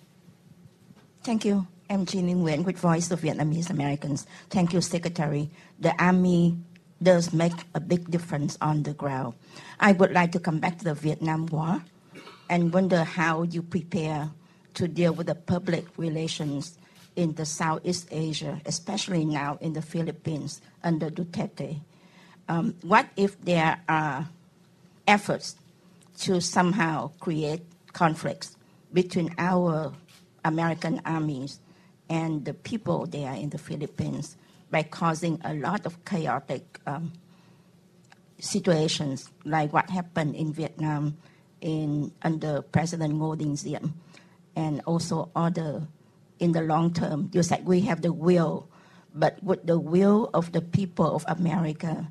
Thank you. I'm Jean Nguyen with Voice of Vietnamese Americans. Thank you, Secretary. The Army does make a big difference on the ground. I would like to come back to the Vietnam War and wonder how you prepare to deal with the public relations in the Southeast Asia, especially now in the Philippines under Duterte. What if there are efforts to somehow create conflicts between our American armies and the people there in the Philippines by causing a lot of chaotic situations like what happened in Vietnam under President Ngo Dinh Diem, and also other in the long term. You said we have the will, but would the will of the people of America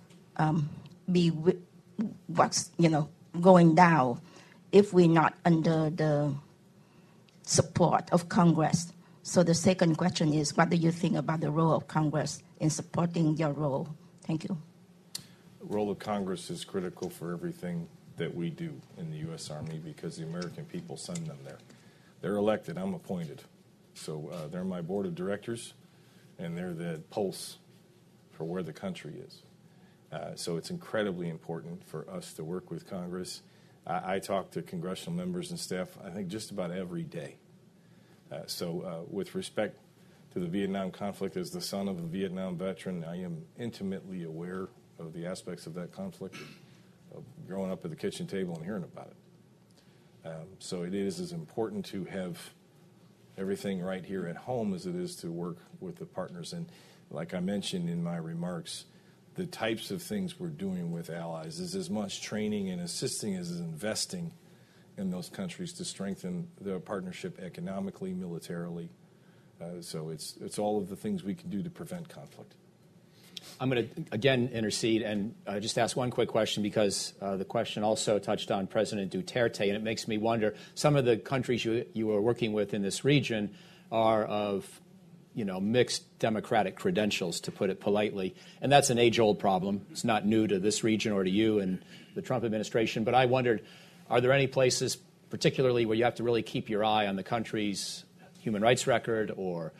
be what's going down if we're not under the support of Congress? So the second question is, what do you think about the role of Congress in supporting your role? Thank you. The role of Congress is critical for everything that we do in the U.S. Army because the American people send them there. They're elected. I'm appointed. So they're my board of directors, and they're the pulse for where the country is. So it's incredibly important for us to work with Congress. I talk to congressional members and staff, I think, just about every day. So with respect to the Vietnam conflict, as the son of a Vietnam veteran, I am intimately aware of the aspects of that conflict, of growing up at the kitchen table and hearing about it. So it is as important to have everything right here at home as it is to work with the partners. And like I mentioned in my remarks, the types of things we're doing with allies is as much training and assisting as investing in those countries to strengthen their partnership economically, militarily. So it's all of the things we can do to prevent conflict. I'm going to, again, intercede and just ask one quick question because the question also touched on President Duterte, and it makes me wonder, some of the countries you are working with in this region are of mixed democratic credentials, to put it politely. And that's an age-old problem. It's not new to this region or to you and the Trump administration. But I wondered, are there any places, particularly where you have to really keep your eye on the country's human rights record or,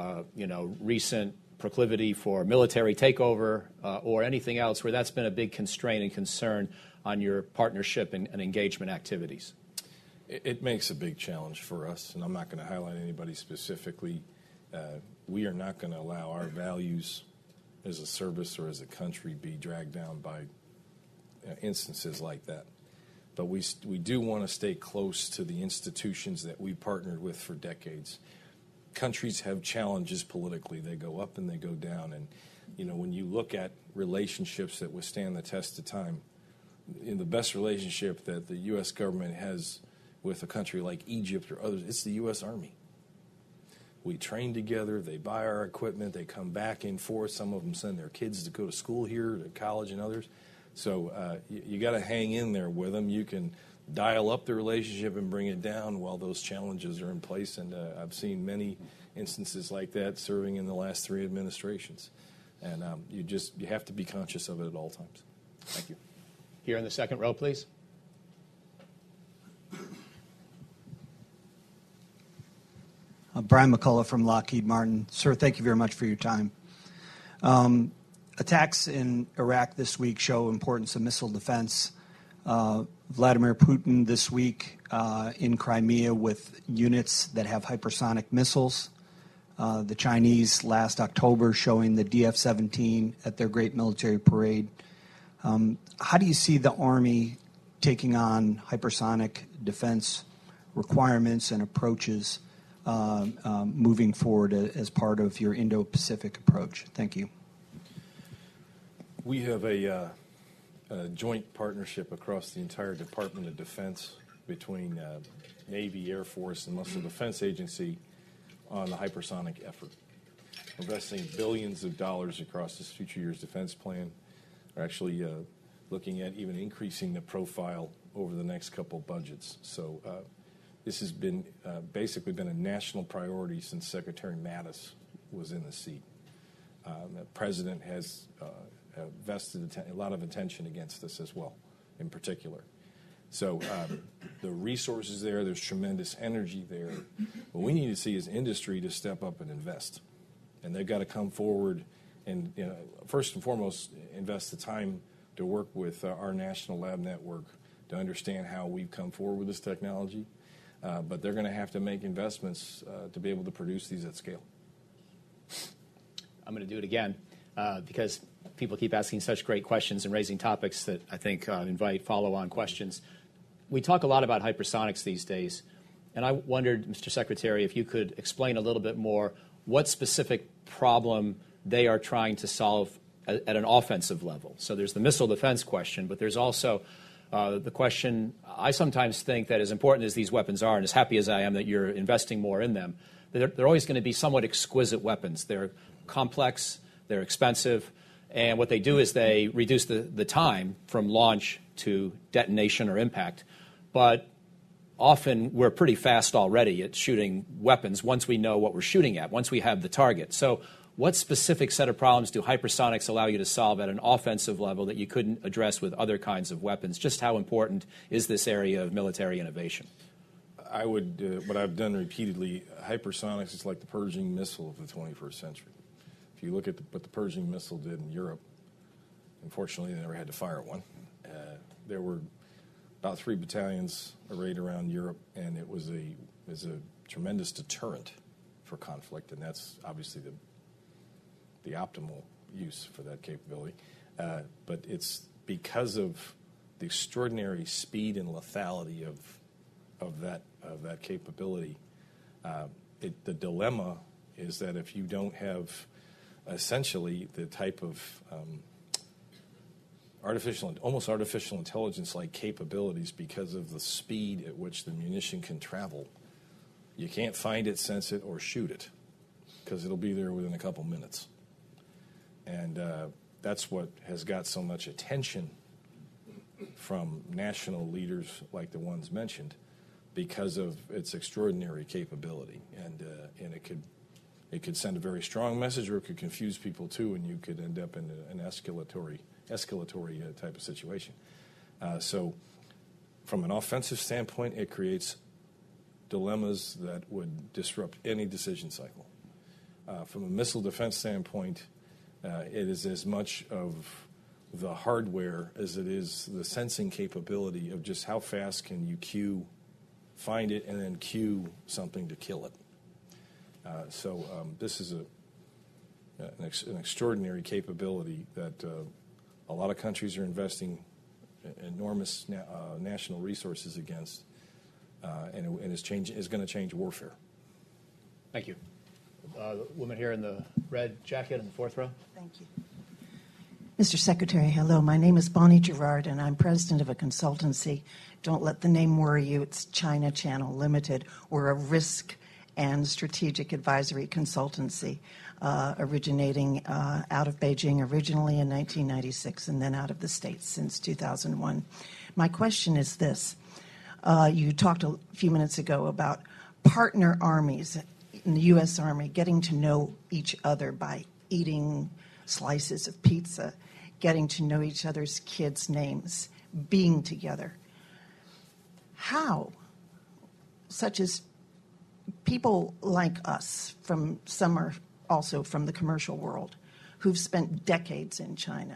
recent proclivity for military takeover or anything else where that's been a big constraint and concern on your partnership and engagement activities? It makes a big challenge for us, and I'm not going to highlight anybody specifically. We are not going to allow our values as a service or as a country be dragged down by instances like that. But we do want to stay close to the institutions that we partnered with for decades. Countries have challenges politically. They go up and they go down. And, when you look at relationships that withstand the test of time, in the best relationship that the U.S. government has with a country like Egypt or others, it's the U.S. Army. We train together. They buy our equipment. They come back and forth. Some of them send their kids to go to school here, to college and others. So you got to hang in there with them. You can dial up the relationship and bring it down while those challenges are in place. And I've seen many instances like that serving in the last 3 administrations. And you have to be conscious of it at all times. Thank you. Here in the second row, please. Brian McCullough from Lockheed Martin. Sir, thank you very much for your time. Attacks in Iraq this week show importance of missile defense. Vladimir Putin this week in Crimea with units that have hypersonic missiles. The Chinese last October showing the DF-17 at their great military parade. How do you see the Army taking on hypersonic defense requirements and approaches moving forward as part of your Indo-Pacific approach? Thank you. We have a joint partnership across the entire Department of Defense between Navy, Air Force, and Missile Defense Agency on the hypersonic effort. We're investing billions of dollars across this future year's defense plan. We're actually looking at even increasing the profile over the next couple budgets. So this has been basically been a national priority since Secretary Mattis was in the seat. The President has vested a lot of attention against this as well, in particular. So the resources there's tremendous energy there. What we need to see is industry to step up and invest. And they've got to come forward and, first and foremost, invest the time to work with our national lab network to understand how we've come forward with this technology. But they're going to have to make investments to be able to produce these at scale. I'm going to do it again because people keep asking such great questions and raising topics that I think invite follow-on questions. We talk a lot about hypersonics these days, And I wondered, Mr. Secretary, if you could explain a little bit more what specific problem they are trying to solve at an offensive level. So there's the missile defense question, but there's also the question, I sometimes think that as important as these weapons are, and as happy as I am that you're investing more in them, they're always going to be somewhat exquisite weapons. They're complex, they're expensive, and what they do is they reduce the time from launch to detonation or impact. But often we're pretty fast already at shooting weapons once we know what we're shooting at, once we have the target. So what specific set of problems do hypersonics allow you to solve at an offensive level that you couldn't address with other kinds of weapons? Just how important is this area of military innovation? I would, what I've done repeatedly, hypersonics is like the Pershing missile of the 21st century. If you look at what the Pershing missile did in Europe, unfortunately they never had to fire one. There were about 3 battalions arrayed around Europe, and it was a tremendous deterrent for conflict, and that's obviously the optimal use for that capability. But it's because of the extraordinary speed and lethality of that capability. The dilemma is that if you don't have essentially the type of almost artificial intelligence-like capabilities because of the speed at which the munition can travel, you can't find it, sense it, or shoot it because it'll be there within a couple minutes. And that's what has got so much attention from national leaders like the ones mentioned because of its extraordinary capability. And it could send a very strong message, or it could confuse people too, and you could end up in an escalatory type of situation. So from an offensive standpoint, it creates dilemmas that would disrupt any decision cycle. From a missile defense standpoint, it is as much of the hardware as it is the sensing capability of just how fast can you find it and then cue something to kill it. So this is an extraordinary capability that a lot of countries are investing enormous national resources against, and is going to change warfare. Thank you. The woman here in the red jacket in the fourth row. Thank you. Mr. Secretary, hello. My name is Bonnie Gerard, and I'm president of a consultancy. Don't let the name worry you. It's China Channel Limited. We're a risk and strategic advisory consultancy originating out of Beijing originally in 1996 and then out of the States since 2001. My question is this. You talked a few minutes ago about partner armies in the U.S. Army getting to know each other by eating slices of pizza, getting to know each other's kids' names, being together. How, such as people like us, some are also from the commercial world, who've spent decades in China,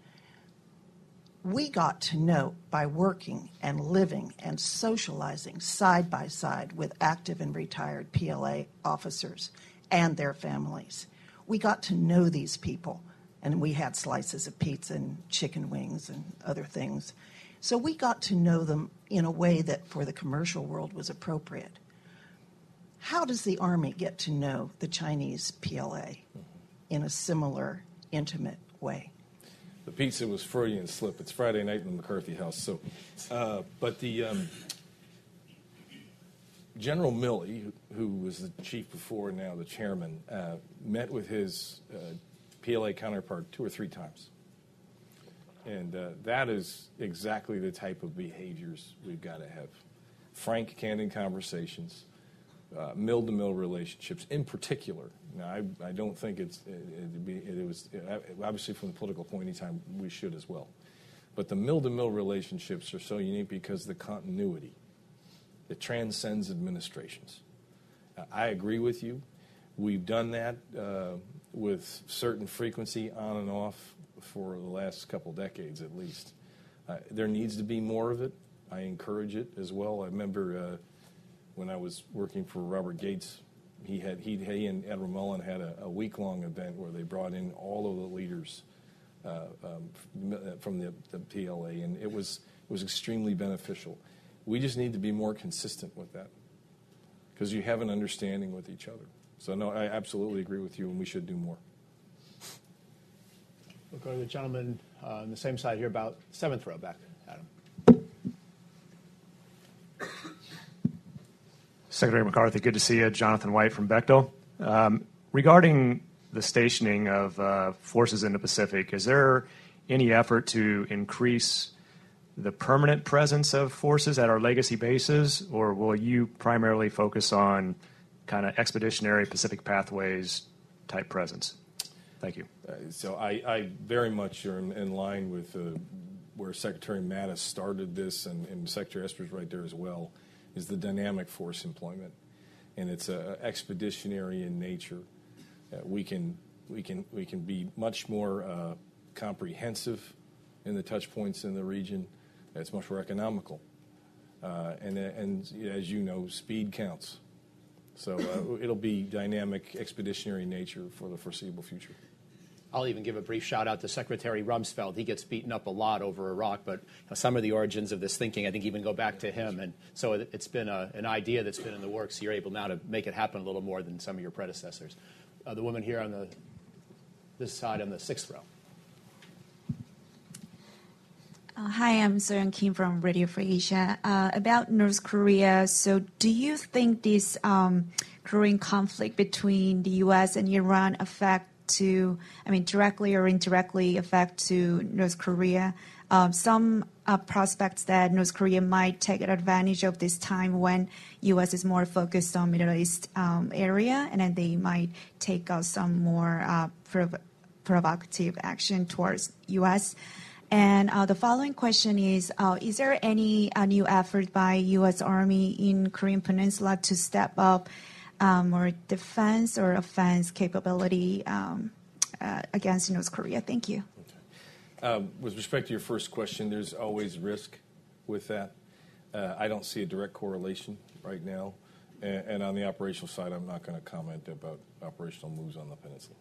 we got to know by working and living and socializing side by side with active and retired PLA officers and their families. We got to know these people, and we had slices of pizza and chicken wings and other things. So we got to know them in a way that for the commercial world was appropriate. How does the Army get to know the Chinese PLA in a similar, intimate way? The pizza was Freudian slip. It's Friday night in the McCarthy house. So, but the General Milley, who was the chief before, now the chairman, met with his PLA counterpart 2 or 3 times. And that is exactly the type of behaviors we've got to have. Frank, candid conversations, mill-to-mill relationships in particular. Now, I don't think it was, obviously from the political point in time, we should as well. But the mill-to-mill relationships are so unique because of the continuity. It transcends administrations. I agree with you. We've done that with certain frequency on and off for the last couple decades at least. There needs to be more of it. I encourage it as well. I remember when I was working for Robert Gates, he and Admiral Mullen had a week-long event where they brought in all of the leaders from the PLA, and it was extremely beneficial. We just need to be more consistent with that. because you have an understanding with each other. So, no, I absolutely agree with you, and we should do more. We'll go to the gentleman on the same side here, about seventh row back, Adam. Secretary McCarthy, good to see you. Jonathan White from Bechtel. Regarding the stationing of forces in the Pacific, is there any effort to increase the permanent presence of forces at our legacy bases, or will you primarily focus on kind of expeditionary Pacific Pathways type presence? Thank you. So I very much are in line with where Secretary Mattis started this, and Secretary Esper's right there as well, is the dynamic force employment. And it's expeditionary in nature. We can be much more comprehensive in the touch points in the region. It's much more economical. And as you know, speed counts. So it'll be dynamic, expeditionary nature for the foreseeable future. I'll even give a brief shout out to Secretary Rumsfeld. He gets beaten up a lot over Iraq, but some of the origins of this thinking, I think, even go back to him. And so it's been an idea that's been in the works. You're able now to make it happen a little more than some of your predecessors. The woman here on this side on the sixth row. Hi, I'm Soyeon Kim from Radio Free Asia. About North Korea, so do you think this growing conflict between the U.S. and Iran directly or indirectly affect to North Korea? Some prospects that North Korea might take advantage of this time when U.S. is more focused on Middle East area, and then they might take some more provocative action towards U.S. And the following question is there any new effort by U.S. Army in Korean Peninsula to step up more defense or offense capability against North Korea? Thank you. Okay. With respect to your first question, there's always risk with that. I don't see a direct correlation right now. And on the operational side, I'm not going to comment about operational moves on the peninsula.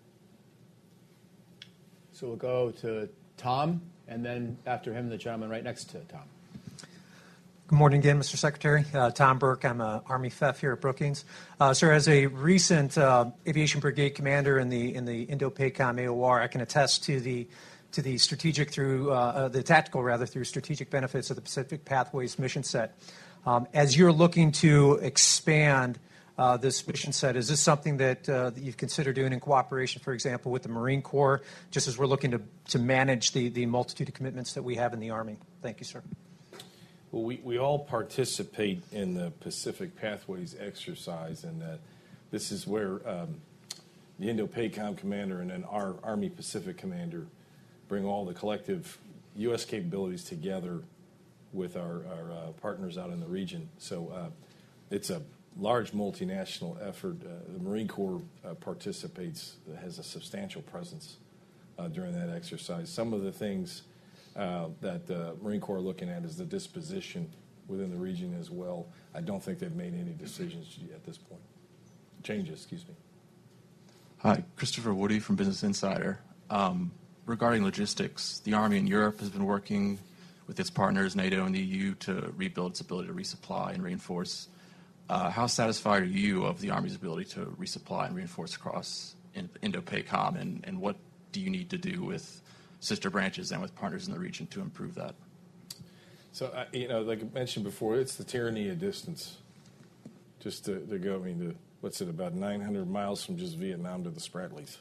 So we'll go to Tom, and then after him, the gentleman right next to Tom. Good morning again, Mr. Secretary. Tom Burke. I'm an Army FEF here at Brookings. Sir, as a recent aviation brigade commander in the Indo-PACOM AOR, I can attest to the strategic the tactical through strategic benefits of the Pacific Pathways mission set. As you're looking to expand this mission set, is this something that you've considered doing in cooperation, for example, with the Marine Corps, just as we're looking to manage the multitude of commitments that we have in the Army? Thank you, sir. Well, we all participate in the Pacific Pathways exercise, and this is where the Indo-PACOM commander and then our Army Pacific commander bring all the collective U.S. capabilities together with our partners out in the region. So it's a large multinational effort. The Marine Corps participates, has a substantial presence during that exercise. Some of the things that the Marine Corps are looking at is the disposition within the region as well. I don't think they've made any decisions at this point. Changes, excuse me. Hi, Christopher Woody from Business Insider. Regarding logistics, the Army in Europe has been working with its partners, NATO and the EU, to rebuild its ability to resupply and reinforce. How satisfied are you of the Army's ability to resupply and reinforce across Indo-PACOM, and what do you need to do with sister branches and with partners in the region to improve that? So, like I mentioned before, it's the tyranny of distance. Just to go, what's it, about 900 miles from just Vietnam to the Spratlys.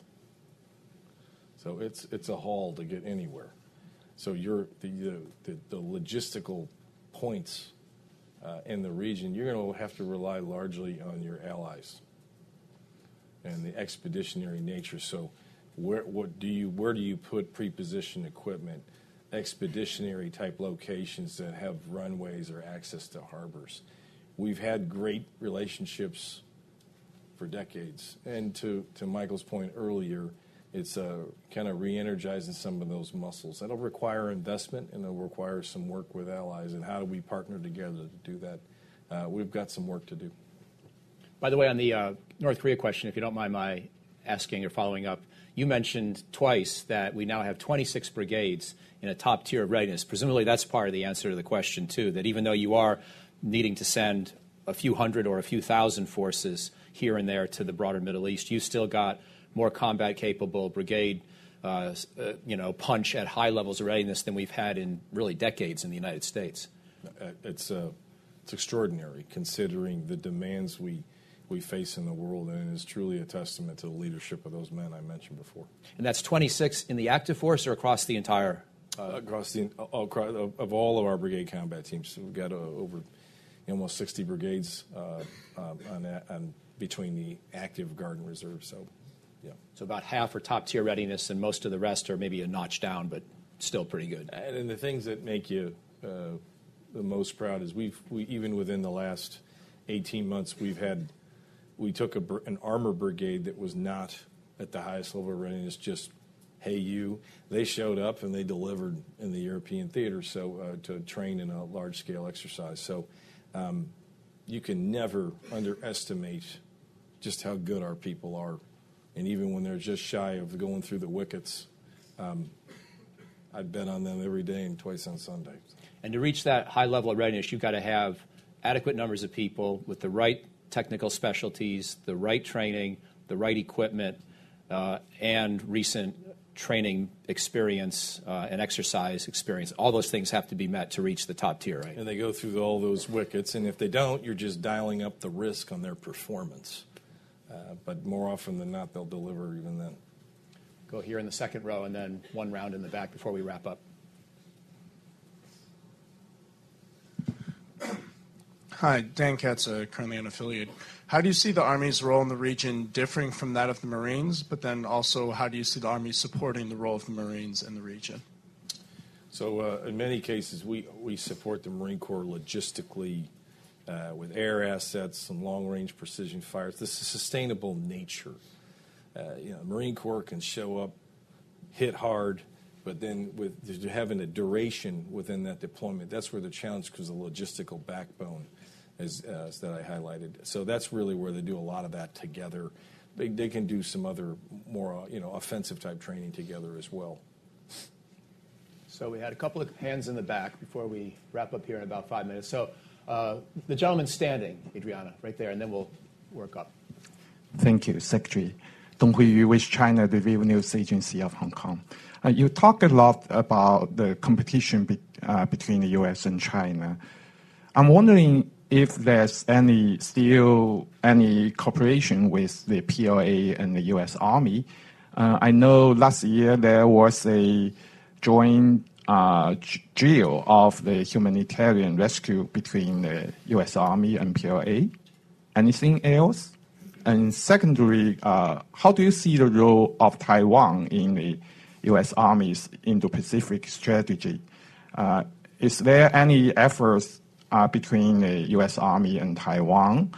So it's a haul to get anywhere. So the logistical points in the region, you're going to have to rely largely on your allies and the expeditionary nature. So where do you put pre-positioned equipment, expeditionary type locations that have runways or access to harbors? We've had great relationships for decades, and to Michael's point earlier, it's kind of re-energizing some of those muscles. That'll require investment, and it'll require some work with allies. And how do we partner together to do that? We've got some work to do. By the way, on the North Korea question, if you don't mind my asking or following up, you mentioned twice that we now have 26 brigades in a top tier of readiness. Presumably that's part of the answer to the question, too, that even though you are needing to send a few hundred or a few thousand forces here and there to the broader Middle East. You've still got more combat-capable brigade, punch at high levels of readiness than we've had in really decades in the United States. It's extraordinary considering the demands we face in the world, and it is truly a testament to the leadership of those men I mentioned before. And that's 26 in the active force or across the entire? Across of all of our brigade combat teams. We've got over almost 60 brigades on between the active Guard and Reserve. So, yeah. So about half are top-tier readiness, and most of the rest are maybe a notch down, but still pretty good. And the things that make you the most proud is we even within the last 18 months we took an armor brigade that was not at the highest level of readiness, just hey you. They showed up and they delivered in the European theater, so to train in a large-scale exercise. So you can never underestimate just how good our people are. And even when they're just shy of going through the wickets, I'd bet on them every day and twice on Sunday. And to reach that high level of readiness, you've got to have adequate numbers of people with the right technical specialties, the right training, the right equipment, and recent training experience and exercise experience. All those things have to be met to reach the top tier, right? And they go through all those wickets, and if they don't, you're just dialing up the risk on their performance. But more often than not, they'll deliver even then. Go here in the second row, and then one round in the back before we wrap up. Hi, Dan Katz, currently unaffiliated. How do you see the Army's role in the region differing from that of the Marines, but then also how do you see the Army supporting the role of the Marines in the region? So in many cases, we support the Marine Corps logistically with air assets and long-range precision fires. This is sustainable nature. Marine Corps can show up, hit hard, but then with having a duration within that deployment, that's where the challenge, because the logistical backbone is that I highlighted. So that's really where they do a lot of that together. They can do some other more offensive type training together as well. So we had a couple of hands in the back before we wrap up here in about 5 minutes. So the gentleman standing, Adriana, right there, and then we'll work up. Thank you, Secretary. Dong Huiyu with China Review News Agency of Hong Kong. You talk a lot about the competition between the U.S. and China. I'm wondering if there's still any cooperation with the PLA and the U.S. Army. I know last year there was a joint drill of the humanitarian rescue between the U.S. Army and PLA. Anything else? And secondly, how do you see the role of Taiwan in the U.S. Army's Indo-Pacific strategy? Is there any efforts between the U.S. Army and Taiwan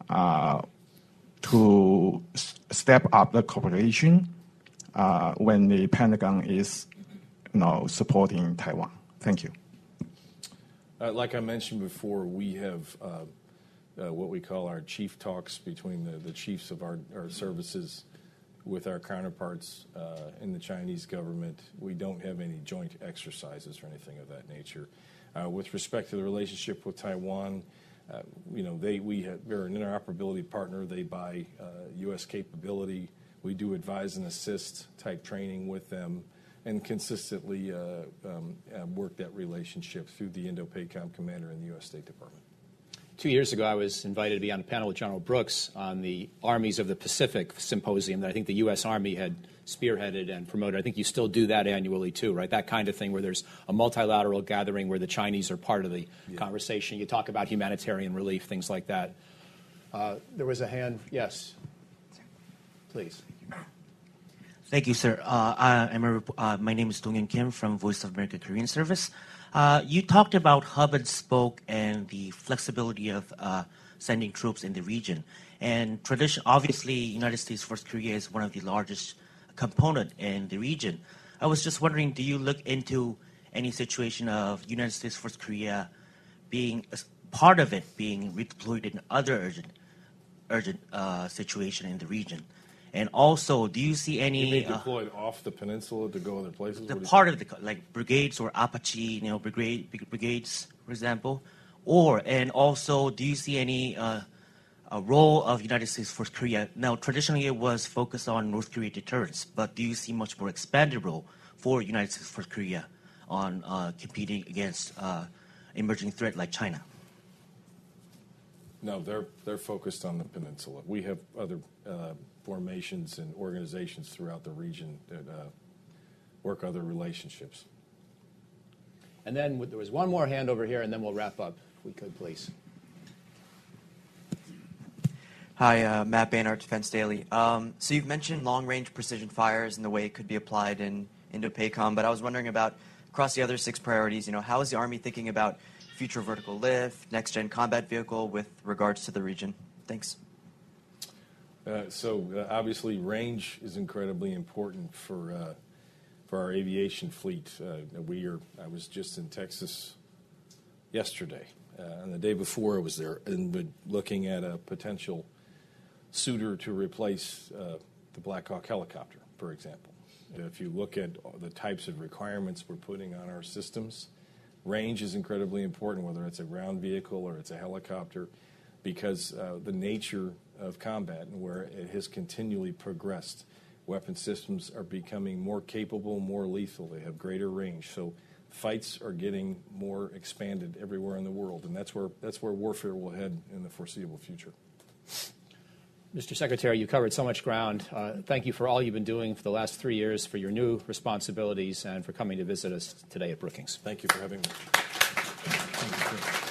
to step up the cooperation when the Pentagon is supporting Taiwan? Thank you. Like I mentioned before, we have what we call our chief talks between the chiefs of our services with our counterparts in the Chinese government. We don't have any joint exercises or anything of that nature. With respect to the relationship with Taiwan, we're an interoperability partner. They buy U.S. capability. We do advise and assist type training with them, and consistently work that relationship through the Indo-PACOM commander in the U.S. State Department. 2 years ago, I was invited to be on a panel with General Brooks on the Armies of the Pacific symposium that I think the U.S. Army had spearheaded and promoted. I think you still do that annually, too, right? That kind of thing where there's a multilateral gathering where the Chinese are part of the conversation. You talk about humanitarian relief, things like that. There was a hand. Yes. Please. Thank you, sir. My name is Dong-Yun Kim from Voice of America Korean Service. You talked about hub and spoke and the flexibility of sending troops in the region. And obviously, United States Force Korea is one of the largest component in the region. I was just wondering, do you look into any situation of United States Force Korea being part of it being redeployed in other urgent situation in the region? And also, do you see any... You mean deployed off the peninsula to go other places? Part of like brigades or Apache, brigades, for example, And also, do you see any a role of United States for Korea? Now, traditionally it was focused on North Korea deterrence, but do you see much more expanded role for United States for Korea on competing against emerging threat like China? No, they're focused on the peninsula. We have other formations and organizations throughout the region that work other relationships. And then there was one more hand over here, and then we'll wrap up, if we could, please. Hi, Matt Baynard, Defense Daily. So you've mentioned long-range precision fires and the way it could be applied in Indo-PACOM, but I was wondering about, across the other 6 priorities, how is the Army thinking about future vertical lift, next-gen combat vehicle with regards to the region? Thanks. Obviously, range is incredibly important for our aviation fleet. I was just in Texas yesterday, and the day before I was there, and looking at a potential suitor to replace the Black Hawk helicopter, for example. If you look at the types of requirements we're putting on our systems, range is incredibly important, whether it's a ground vehicle or it's a helicopter, because the nature of combat and where it has continually progressed. Weapon systems are becoming more capable, more lethal. They have greater range. So fights are getting more expanded everywhere in the world, and that's where warfare will head in the foreseeable future. Mr. Secretary, you covered so much ground. Thank you for all you've been doing for the last 3 years, for your new responsibilities, and for coming to visit us today at Brookings. Thank you for having me. Thank you.